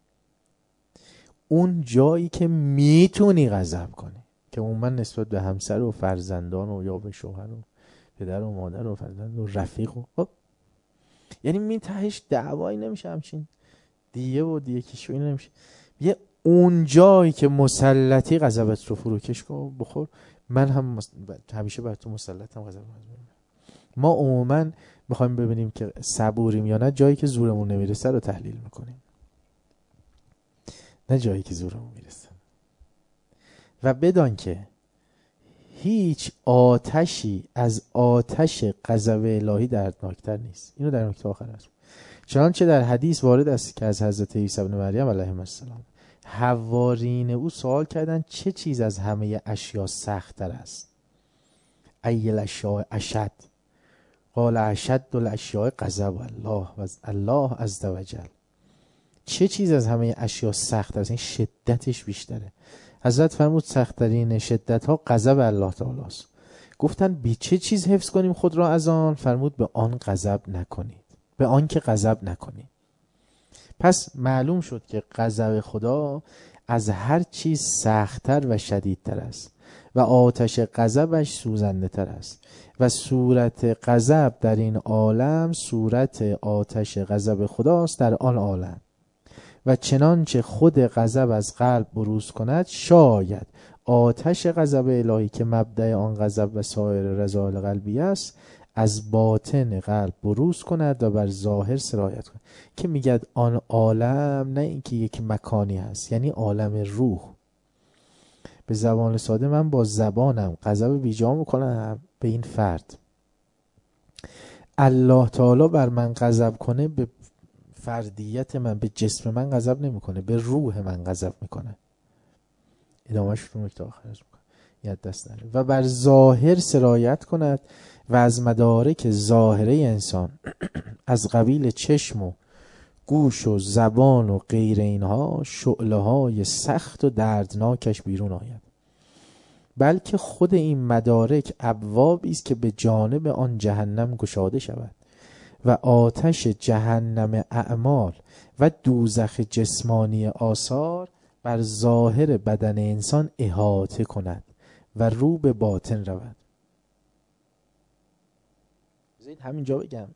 اون جایی که میتونی غضب کنی که عموما نسبت به همسر و فرزندان و یا به شوهر و پدر و مادر و فرزند و رفیق و خب، یعنی می تهش دعوایی نمیشه، همچین دیه و دیه کشوی نمیشه. یه اون جایی که مسلطی غضبت رو فروکش کن بخور. من هم همیشه بر تو مسلطم، غضب ما عموما میخوایم ببینیم که صبوریم یا نه جایی که زورمون نمیرسه رو تحلیل میکنیم، نه جایی که زورمون میرسه. و بدان که هیچ آتشی از آتش غضب الهی دردناکتر نیست. اینو در نکته آخر است. چنانچه در حدیث وارد است که از حضرت عیسی بن مریم علیه السلام حوارین او سوال کردند چه چیز از همه اشیا سخت‌تر است؟ ای الاشیاء اشد؟ قال اشد الاشیاء غضب الله و الله عز وجل. چه چیز از همه اشیا سخت‌تر است؟ این شدتش بیشتره. حضرت فرمود سخت‌ترین شدت ها غضب الله تعالی است. گفتن بی چه چیز حفظ کنیم خود را از آن؟ فرمود به آن غضب نکنید، به آن که غضب نکنید. پس معلوم شد که غضب خدا از هر چیز سخت‌تر و شدیدتر است و آتش غضبش سوزنده تر است و صورت غضب در این عالم صورت آتش غضب خداست در آن عالم. و چنانچه خود غضب از قلب بروز کند، شاید آتش غضب الهی که مبدأ آن غضب و سایر رذائل قلبی است از باطن قلب بروز کند و بر ظاهر سرایت کند. که میگه آن عالم نه اینکه یک مکانی هست، یعنی عالم روح. به زبان ساده من با زبانم غضب بیجا میکنم به این فرد. الله تعالی بر من غضب کنه، به فردیت من، به جسم من غضب نمیکنه، به روح من غضب میکنه. ادامهش رو نکته آخرش میکنه، یاد دست نره. و بر ظاهر سرایت کند و از مدارک ظاهره انسان از قبیل چشم و گوش و زبان و غیر اینها شعله های سخت و دردناکش بیرون آید. بلکه خود این مدارک ابوابی است که به جانب آن جهنم گشاده شود و آتش جهنم اعمال و دوزخ جسمانی آثار بر ظاهر بدن انسان احاطه کند و رو به باطن رود. بذارید همینجا بگم،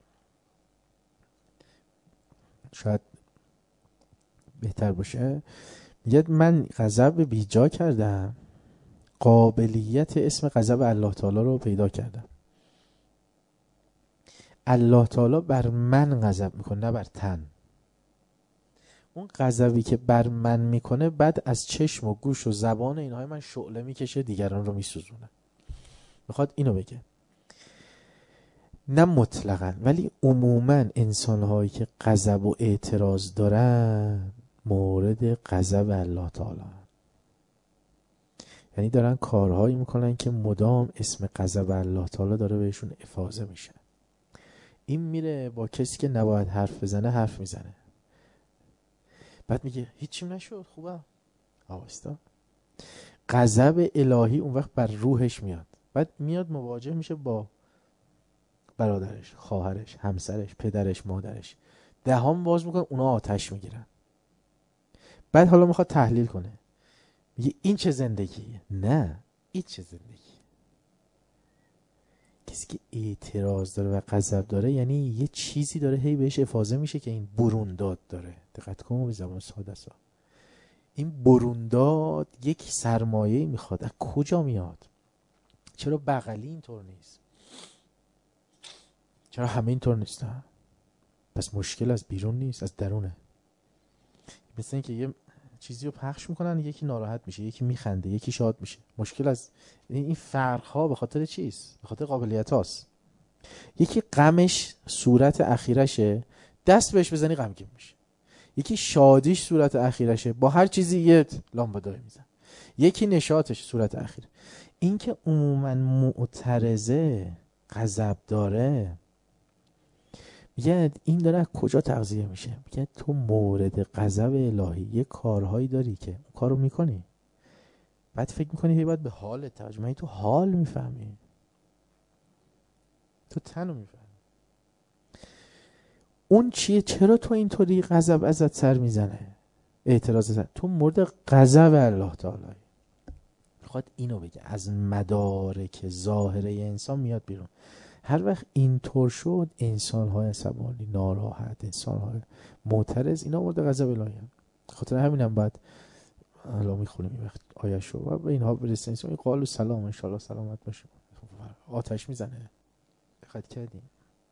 شاید بهتر باشه. میگه من غضب بیجا کردم، قابلیت اسم غضب الله تعالی رو پیدا کردم. الله تعالی بر من غضب میکنه، نه بر تن. اون غضبی که بر من میکنه بعد از چشم و گوش و زبان اینهای من شعله میکشه، دیگران رو میسوزونه. میخواد اینو بگه، نه مطلقاً ولی عموماً انسان‌هایی که غضب و اعتراض دارن مورد غضب الله تعالی، یعنی دارن کارهایی میکنن که مدام اسم غضب الله تعالی داره بهشون افاضه میشه. این میره با کسی که نباید حرف بزنه حرف میزنه، بعد میگه هیچیم نشد، خوبه، آوستا. غضب الهی اون وقت بر روحش میاد، بعد میاد مواجه میشه با برادرش، خواهرش، همسرش، پدرش، مادرش. دهان باز میکنه، اونا آتش میگیرن. بعد حالا میخواد تحلیل کنه، میگه این چه زندگیه؟ نه، این چه زندگی. کسی که اعتراض داره و غضب داره یعنی یه چیزی داره هی بهش افاضه میشه که این برونداد داره. دقت کن به زبان ساده است. این برونداد یک سرمایه میخواد. از کجا میاد؟ چرا بغلی اینطور نیست؟ چرا همه اینطور نیستن؟ پس مشکل از بیرون نیست، از درونه. مثل این که یه چیزی رو پخش میکنن، یکی ناراحت میشه، یکی میخنده، یکی شاد میشه. مشکل از این فرق ها به خاطر چیست؟ به خاطر قابلیت هاست. یکی غمش صورت اخیرشه، دست بهش بزنی غمگین میشه. یکی شادیش صورت اخیرشه، با هر چیزی یه لامبادای میزن. یکی نشاطش صورت اخیر. این که عموما معترضه، غضب داره، میگه این داره از کجا تغذیه میشه؟ میگه تو مورد غضب الهی یه کارهایی داری که اون کارو میکنی، بعد فکر میکنی هی باید به حال توجه. من تو حال میفهمی، تو تنو میفهمی. اون چیه؟ چرا تو اینطوری غضب ازت سر میزنه، اعتراض ازت؟ تو مورد غضب الله تعالی. میخواد اینو بگه، از مدارک ظاهره انسان میاد بیرون. هر وقت اینطور شد انسان‌های عصبانی، ناراحت، انسان‌های معترض، اینا مورد غضب الهی هستند. خاطر همینم بعد الان میخونیم این وقت آیه‌شو و به اینها برسه انسان قالوا سلام ان شاء الله سلامت باشه. آتش میزنه. دقت کردیم؟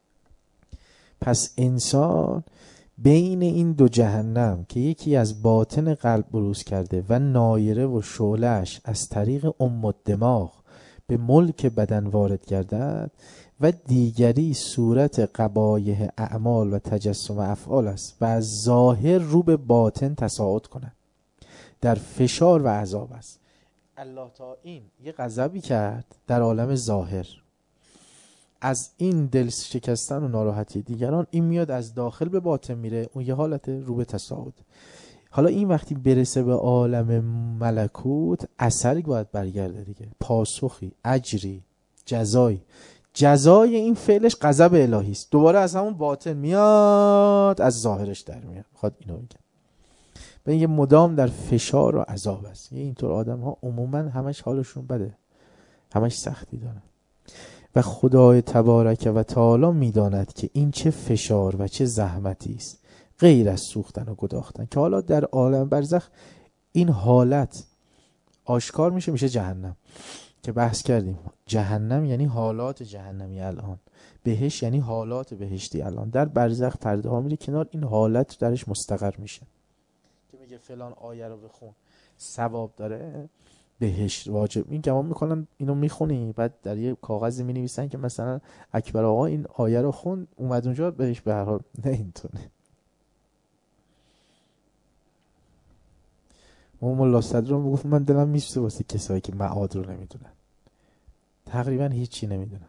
پس انسان بین این دو جهنم که یکی از باطن قلب بروز کرده و نایره و شعله‌اش از طریق الدماغ به ملک بدن وارد گردد و دیگری صورت قبایح اعمال و تجسم افعال است و از ظاهر رو به باطن تصاعد کند، در فشار و عذاب است. الله تا این یه غضبی کرد در عالم ظاهر، از این دل شکستن و ناراحتی دیگران، این میاد از داخل به باطن میره، اون یه حالت رو به تصاعد. حالا این وقتی برسه به عالم ملکوت اثری باید برگرده دیگه، پاسخی، اجری، جزای این فعلش غضب الهی است. دوباره از همون باطن میاد از ظاهرش در میاد. خود اینو بگم. ببین یه مدام در فشار و عذاب است. یه اینطور آدم ها عموما همش حالشون بده، همش سختی دارن و خدای تبارک و تعالی میداند که این چه فشار و چه زحمتی است غیر از سوختن و گداختن، که حالا در عالم برزخ این حالت آشکار میشه جهنم که بحث کردیم. جهنم یعنی حالات جهنمی الان، بهشت یعنی حالات بهشتی الان. در برزخ پرده ها میره کنار، این حالت درش مستقر میشه که میگه فلان آیه رو بخون ثواب داره، بهشت واجب. این گمان میکنن اینو میخونی بعد در یه کاغذی مینویسن که مثلا اکبر آقا این آیه رو خوند اومد اونجا بهش. به هر حال نه اینطوره. مولا صدر رو میگفت من دلم میسوزه واسه کسایی که معاد رو نمیدونن، تقریبا هیچی نمیدونن.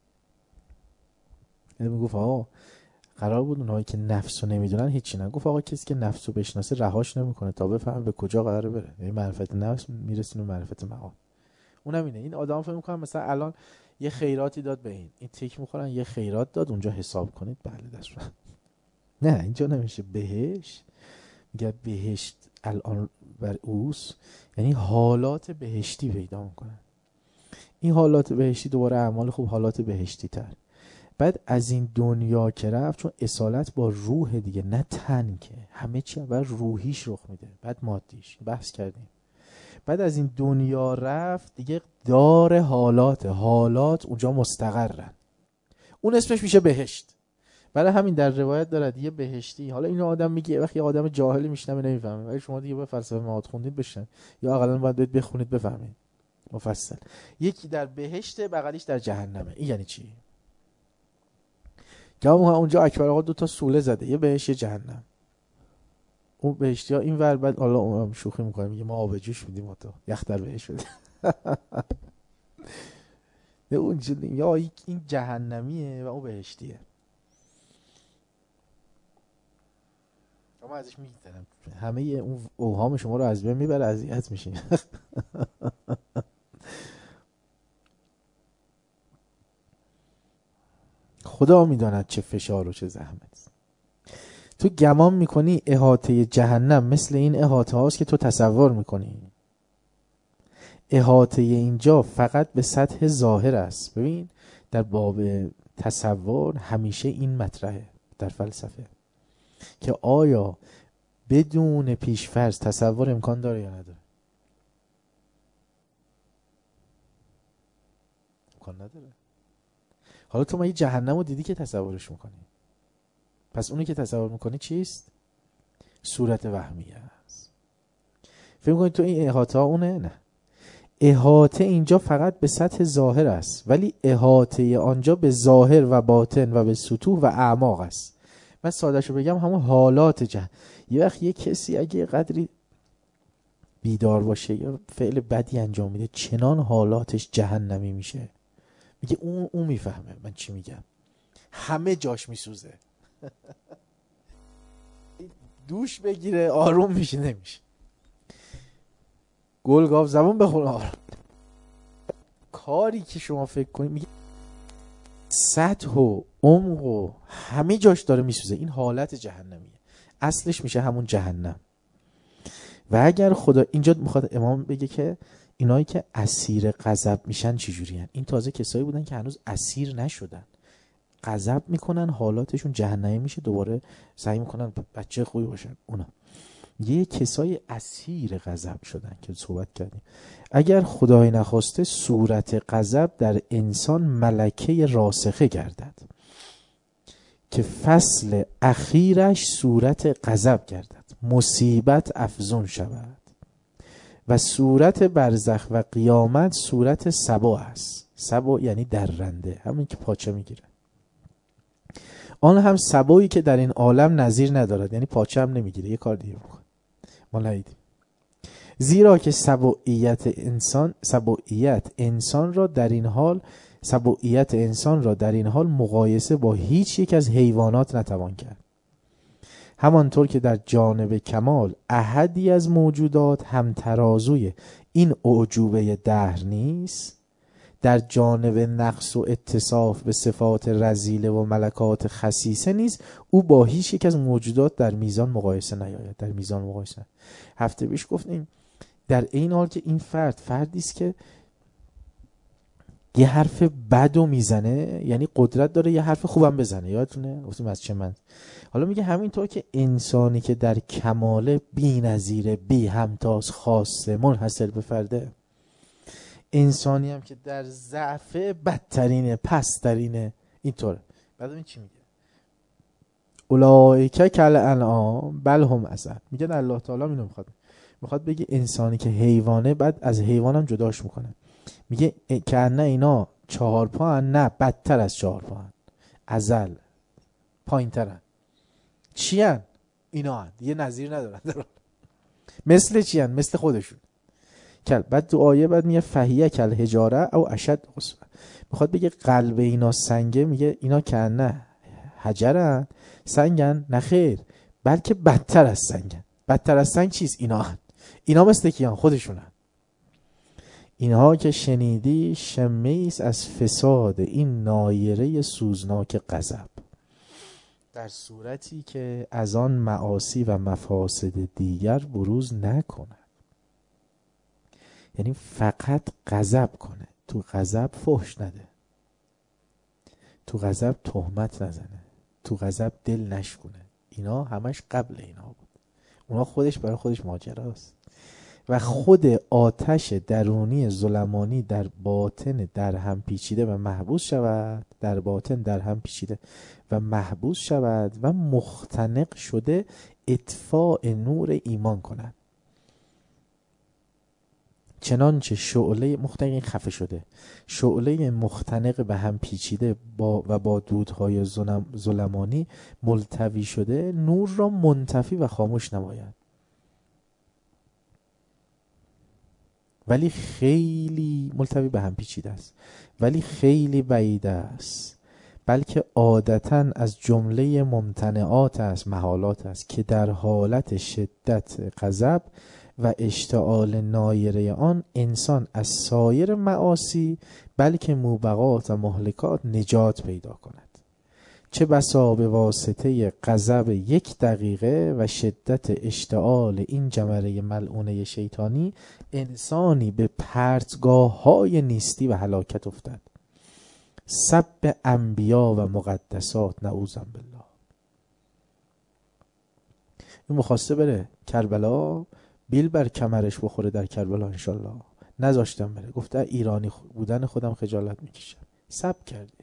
یعنی میگفت آقا قرار بود اونهایی که نفس رو نمیدونن هیچی نه. گفت آقا کسی که نفس رو بشناسه رهاش نمیکنه تا بفهمه به کجا قراره بره. یعنی معرفت نفس میرسونه معرفت معاد. اونم اینه. این آدم فکر میکنن مثلا الان یه خیراتی داد به این تیک میخورن یه خیرات داد اونجا حساب کنید بله دست رو. نه اینجا نمیشه. بهشت میگه بهشت الان بر اوس، یعنی حالات بهشتی پیدا میکنن. این حالات بهشتی دوباره اعمال خوب حالات بهشتی تر. بعد از این دنیا که رفت، چون اصالت با روح دیگه نه تن که همه چی اول روحیش رخ میده بعد مادیش، بحث کردیم. بعد از این دنیا رفت دیگه دار حالات اونجا مستقرن، اون اسمش میشه بهشت. برای همین در روایت دارد یه بهشتی، حالا اینو آدم میگه وقتی آدم جاهلی میشنوه نمیفهمه، ولی شما دیگه به فلسفه معاد خوندید بشن یا اقلا باید بخونید بفهمید مفصل. یکی در بهشت بغلیش در جهنمه. این یعنی چی؟ که اونجا اکبر آقا 2 تا سوله زده، یه بهشت یه جهنم. اون بهشتی ها این ور، بعد حالا شوخی میکنه میگه ما آب جوش میدیم تو یخ در بهشت بده. نه اونجا یا این جهنمیه و اون بهشتیه. شما ازش میگذرم همه اون اوهام شما رو از بین میبره، اذیت میشین. خدا میداند چه فشار و چه زحمت. تو گمان میکنی احاطه جهنم مثل این احاطه هاست که تو تصور میکنی. احاطه اینجا فقط به سطح ظاهر است. ببین در باب تصور همیشه این مطرحه در فلسفه که آیا بدون پیشفرض تصور امکان داره یا نداره؟ امکان نداره. حالا تو ما یه جهنم رو دیدی که تصورش میکنی، پس اونی که تصور میکنی چیست؟ صورت وهمیه است. فکر میکنی تو این احاطه ها اونه؟ نه. احاطه اینجا فقط به سطح ظاهر است، ولی احاطه آنجا به ظاهر و باطن و به سطوح و اعماق است. من ساده‌شو بگم همون حالات یه وقت یه کسی اگه قدری بیدار باشه یا فعل بدی انجام میده چنان حالاتش جهنمی میشه، میگه اون میفهمه من چی میگم، همه جاش میسوزه. دوش بگیره آروم میشه نمیشه. گل گاو زبون بخونه آروم. کاری که شما فکر کنید میگه سطح و عمق و همه جاش داره میسوزه. این حالت جهنمیه، اصلش میشه همون جهنم. و اگر خدا اینجا میخواد امام بگه که اینایی که اسیر غضب میشن چجوری هن؟ این تازه کسایی بودن که هنوز اسیر نشدن، غضب میکنن حالاتشون جهنمی میشه، دوباره سعی میکنن بچه خوبی باشن. اونا یه کسای اسیر غضب شدن که صحبت کردیم. اگر خدای نخواسته صورت غضب در انسان ملکه راسخه گردد که فصل اخیرش صورت غضب گردد، مصیبت افزون شود و صورت برزخ و قیامت صورت سبا است. سبا یعنی درنده، همین که پاچه میگیره. آن هم سبایی که در این عالم نظیر ندارد، یعنی پاچه هم نمیگیره، یه کار دیگه میکنه ما ندیدیم. زیرا که سبوعیت انسان را در این حال مقایسه با هیچ یک از حیوانات نتوان کرد. همانطور که در جانب کمال احدی از موجودات هم ترازوی این اعجوبه دهر نیست، در جانب نقص و اتصاف به صفات رذیله و ملکات خسیسه نیز او با هیچ یک از موجودات در میزان مقایسه نیاید. در میزان مقایسه. هفته پیش گفتیم در این حال که این فردی است که یه حرف بدو میزنه، یعنی قدرت داره یه حرف خوبم بزنه. یادتونه گفتیم از چه من. حالا میگه همینطور که انسانی که در کمال بی‌نظیر، بی همتاز، خاصه، منحصر به فرده، انسانی هم که در ضعف بدترینه، پسترینه، اینطوره. بعد این چی میگه؟ اولئک کالانعام بل هم اضل. میگه الله تعالی اینو میخواد بگه انسانی که حیوانه، بعد از حیوانم جداش میکنه. میگه که نه اینا 4 پا، نه بدتر از 4 پا، اضل، پایین‌ترن. چی ان؟ اینا هن. یه نظیر ندارن. مثل چی هن؟ مثل خودشون. بعد تو آیه بعد میگه فهیه کل حجاره او اشد قسوه. میخواد بگه قلب اینا سنگه. میگه اینا که نه حجرن، سنگن، نه خیر، بلکه بدتر از سنگن. بدتر از سنگ چیست؟ اینا مثل کیان؟ خودشونن. اینها که شنیدی شمیس از فساد این نایره سوزناک غضب، در صورتی که از آن معاصی و مفاسد دیگر بروز نکنه. یعنی فقط غضب کنه، تو غضب فحش نده، تو غضب تهمت نزنه، تو غضب دل نشکنه. اینا همش قبل اینا بود. اونا خودش برای خودش ماجراست. و خود آتش درونی ظلمانی در باطن در هم پیچیده و محبوس شود، در باطن در هم پیچیده و محبوس شود و مختنق شده اطفاء نور ایمان کند. چنانچه شعله مختنق خفه شده، شعله مختنق به هم پیچیده و با دودهای ظلمانی ملتوی شده نور را منطفی و خاموش نماید. ولی خیلی ملتوی به هم پیچیده است، ولی خیلی بعید است، بلکه عادتاً از جمله ممتنعات است، محالات است که در حالت شدت غضب و اشتعال نایره آن انسان از سایر معاصی بلکه موبقات و مهلکات نجات پیدا کند. چه بسا به واسطه غضب 1 دقیقه و شدت اشتعال این جمره ملعونه شیطانی انسانی به پرتگاه‌های نیستی و هلاکت افتد. سب انبیا و مقدسات نعوذ بالله. این مخواسته بره کربلا، بیل بر کمرش بخوره در کربلا انشالله. نذاشتم بره. گفته ایرانی بودن خودم خجالت میکشم. سب کرده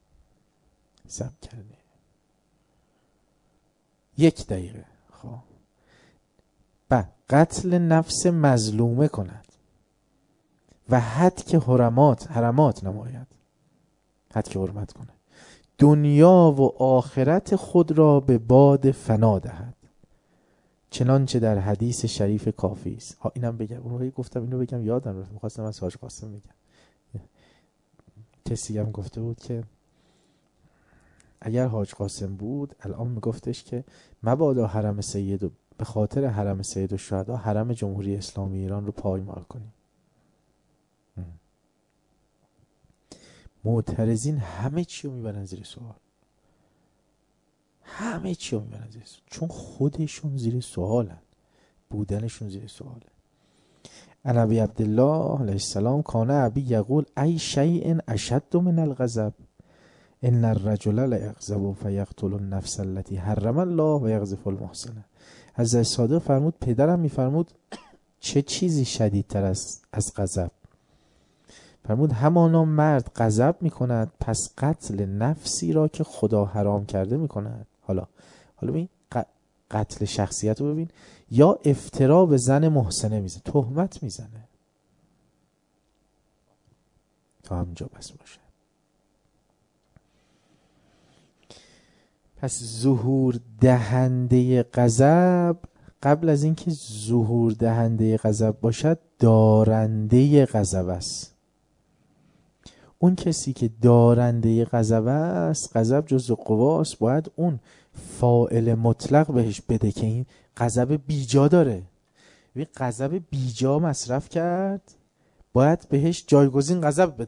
1 دقیقه. خب بعد قتل نفس مظلومه کند و حد که حرمات نماید، حد که حرمت کنه، دنیا و آخرت خود را به باد فنا دهد، چنانچه در حدیث شریف کافی است. اینم بگم، اون گفتم اینو بگم یادم رفت، می‌خواستم از حاج قاسم بگم. کسی هم گفته بود که اگر حاج قاسم بود الان میگفتش که مبادا حرم سید، به خاطر حرم سید الشهدا حرم جمهوری اسلامی ایران رو پایمال کنیم. معترضین همه چی رو میبرن زیر سوال، همه چی رو میبرن زیر سوال، چون خودشون زیر سوالن، بودنشون زیر سواله. ابی عبدالله علیه السلام کان ابی یقول ای شیء اشد من الغضب ان الرجل لا یغضب فیقتل النفس التي حرم الله و یقذف المحسن. حضرت صادق فرمود، پدرم میفرمود چه چیزی شدیدتر از غضب؟ فرمود همانا مرد غضب میکند پس قتل نفسی را که خدا حرام کرده میکند. حالا ببین قتل شخصیت رو ببین، یا افترا به زن محسنه میزنه، تهمت میزنه. تا همجا بس باشه. پس ظهور دهنده غضب، قبل از اینکه ظهور دهنده غضب باشد دارنده غضب است. اون کسی که دارنده غضب است، غضب جزء قواست، باید اون فاعل مطلق بهش بده که این غضب بیجا داره. غضب بیجا مصرف کرد، باید بهش جایگزین غضب بدن.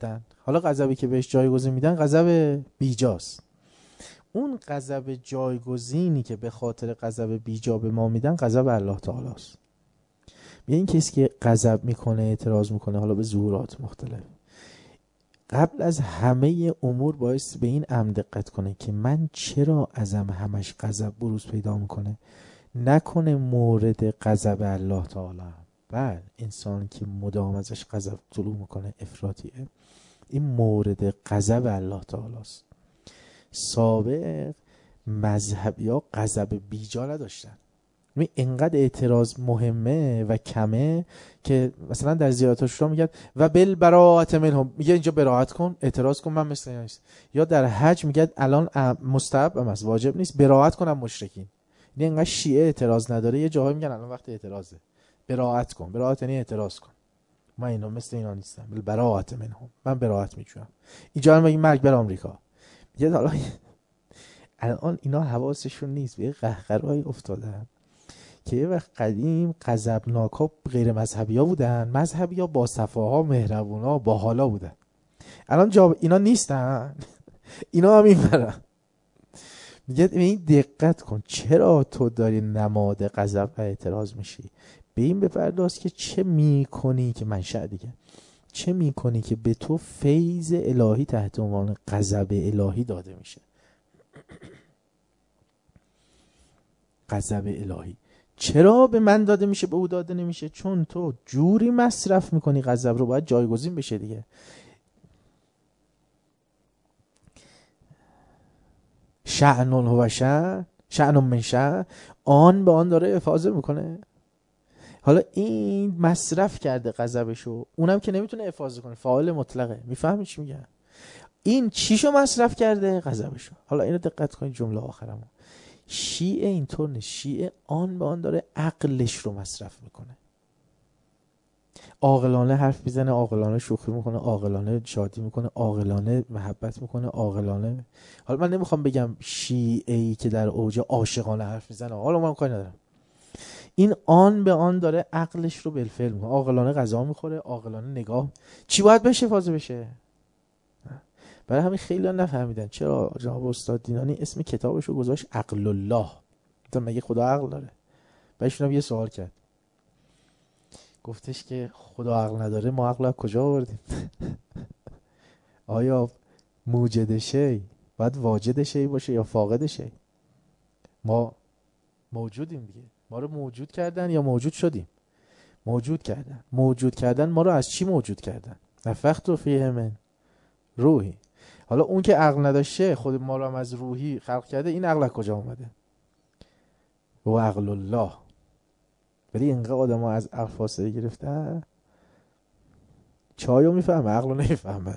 حالا غضبی که بهش جایگزین میدن غضب بیجاست. اون غضب جایگزینی که به خاطر غضب بیجا به ما میدن غضب الله تعالی است. یعنی این کسی که غضب میکنه، اعتراض میکنه، حالا به ظهورات مختلف، قبل از همه امور باعث به این امر دقت کنه که من چرا ازم همش غضب بروز پیدا میکنه، نکنه مورد غضب الله تعالی. بله، انسان که مدام ازش غضب طلوع میکنه افراطیه، این مورد غضب الله تعالی است. سابق مذهبی‌ها غضب بیجا نداشتن. اینقدر اعتراض مهمه و کمه که مثلا در زیارت الشورا میگن و بالبراءة منهم، میگه اینجا براءت کن، اعتراض کن، من مثل اینا نیست. یا در حج میگه الان مستحب است، واجب نیست، براءت کنم مشرکین. یعنی اینقدر شیعه اعتراض نداره، یه جاهایی میگن الان وقت اعتراضه، براءت کن. براءت یعنی اعتراض کن، من اینا مثل اینا نیستم، بالبراءة منهم، من براءت میجوام. اینجا میگه مرگ بر آمریکا. میگه حالا الان اینا حواسشون نیست، به قهقرایی افتادن که یه وقت قدیم غضبناک‌ها غیر مذهبی‌ها بودن، مذهبی‌ها با صفاها، مهربونا، باحالا بودن. الان جا اینا نیستن، اینا هم اینورن. میگه این دقت کن، چرا تو داری نماد غضب و اعتراض میشی؟ به این بپرداز که چه میکنی که منشأ دیگه، چه میکنی که به تو فیض الهی تحت عنوان غضب الهی داده میشه. غضب الهی چرا به من داده میشه به او داده نمیشه؟ چون تو جوری مصرف میکنی غضب رو، باید جایگزین بشه دیگه. شأن هو شأن، شأن من شأن، آن به آن داره افاضه میکنه. حالا این مصرف کرده غضبشو، اونم که نمیتونه افاضه کنه، فاعل مطلقه. میفهمی چی میگم؟ این چیشو مصرف کرده؟ غضبشو. حالا اینو دقت کنید جمله آخرمو. شیعه اینطور نیست، شیعه آن به آن داره عقلش رو مصرف میکنه. عاقلانه حرف میزنه، عاقلانه شوخی میکنه، عاقلانه شادی میکنه، عاقلانه محبت میکنه، عاقلانه. حالا من نمیخوام بگم شیعه‌ای که در اوج عاشقانه حرف میزنه، حالا من کاری ندارم. این آن به آن داره عقلش رو بالفعل میکنه، عاقلانه غذا میخوره، عاقلانه نگاه. چی باید بشه فاضل بشه؟ برای همین خیلی ها نفهمیدن چرا جناب استاد دینانی اسم کتابش رو گذاشت عقل الله. گفتم مگه خدا عقل داره؟ بعدشون هم یه سوال کرد، گفتش که خدا عقل نداره، ما عقل از کجا آوردیم؟ آیا موجد شی باید واجد شی باشه یا فاقد شی؟ ما موجودیم دیگه، ما رو موجود کردن یا موجود شدیم؟ موجود کردن. موجود کردن ما رو از چی موجود کردن؟ نفخت فیه من روحی. حالا اون که عقل نداشته خود ما رو هم از روحی خلق کرده، این عقل از کجا اومده؟ و عقل الله. ولی اینقدر آدم ها از عقل فاصله گرفته، چایو میفهمه، عقل رو نمیفهمه.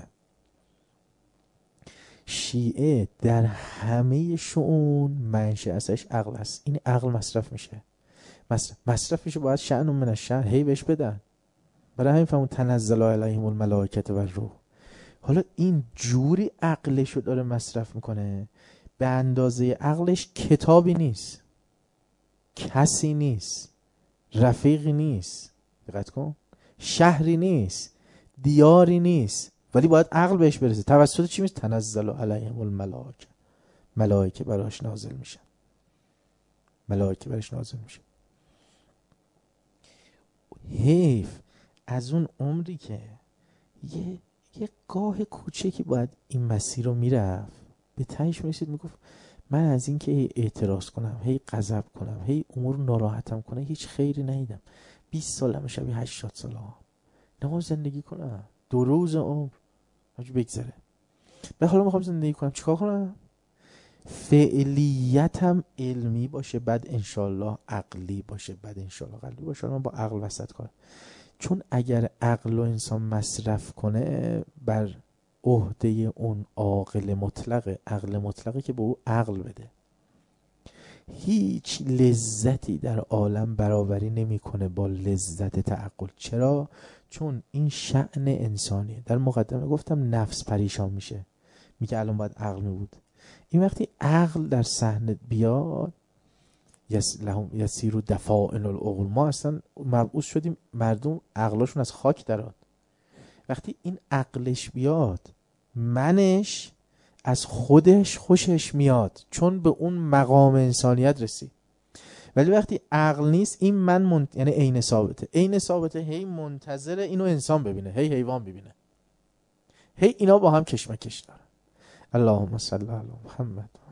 شیعه در همه شؤون منشأ اصلش عقل است. این عقل مصرف میشه، مصرف میشه، باید شأن من الشأن هی بهش بدن. برای همین فهمون تنزل علیهم الملائکه و الروح. حالا این جوری عقلشو داره مصرف میکنه، به اندازه عقلش کتابی نیست، کسی نیست، رفیقی نیست، دقت کن، شهری نیست، دیاری نیست، ولی باید عقل بهش برسه. توسط چی میشه؟ تنزل علیهم الملائکه، ملائکه براش نازل میشه، ملائکه براش نازل میشه. حیف از اون عمری که یه گاه کوچکی باید این مسیر رو میرفت، به تهش میرسید میگفت من از این که اعتراض کنم، هی غضب کنم، هی امور ناراحتم کنه، هیچ خیری ندیدم. 20 سالم شبیه 80 سالم نماز زندگی کنم، 2 روز عمر همچون بگذره. به حالا میخوام زندگی کنم، چیکار کنم؟ فعلیتم علمی باشه، بعد انشالله عقلی باشه، بعد انشالله قلبی باشه. من با عقل وسط کنم، چون اگر عقل و انسان مصرف کنه بر عهده اون عاقل مطلقه، عقل مطلقه که به او عقل بده. هیچ لذتی در عالم برابری نمیکنه با لذت تعقل. چرا؟ چون این شأن انسانیه. در مقدمه گفتم نفس پریشان میشه، میگه الان باید عقل میبود. این وقتی عقل در صحنه بیاد، یسیرو دفاعن العقول، ما اصلا مبعوث شدیم مردم عقلاشون از خاک دراد. وقتی این عقلش بیاد منش از خودش خوشش میاد چون به اون مقام انسانیت رسید. ولی وقتی عقل نیست این یعنی عین ثابته هی منتظر اینو انسان ببینه، هی حیوان ببینه، هی اینا با هم کشمکش دارن. اللهم صل علی محمد.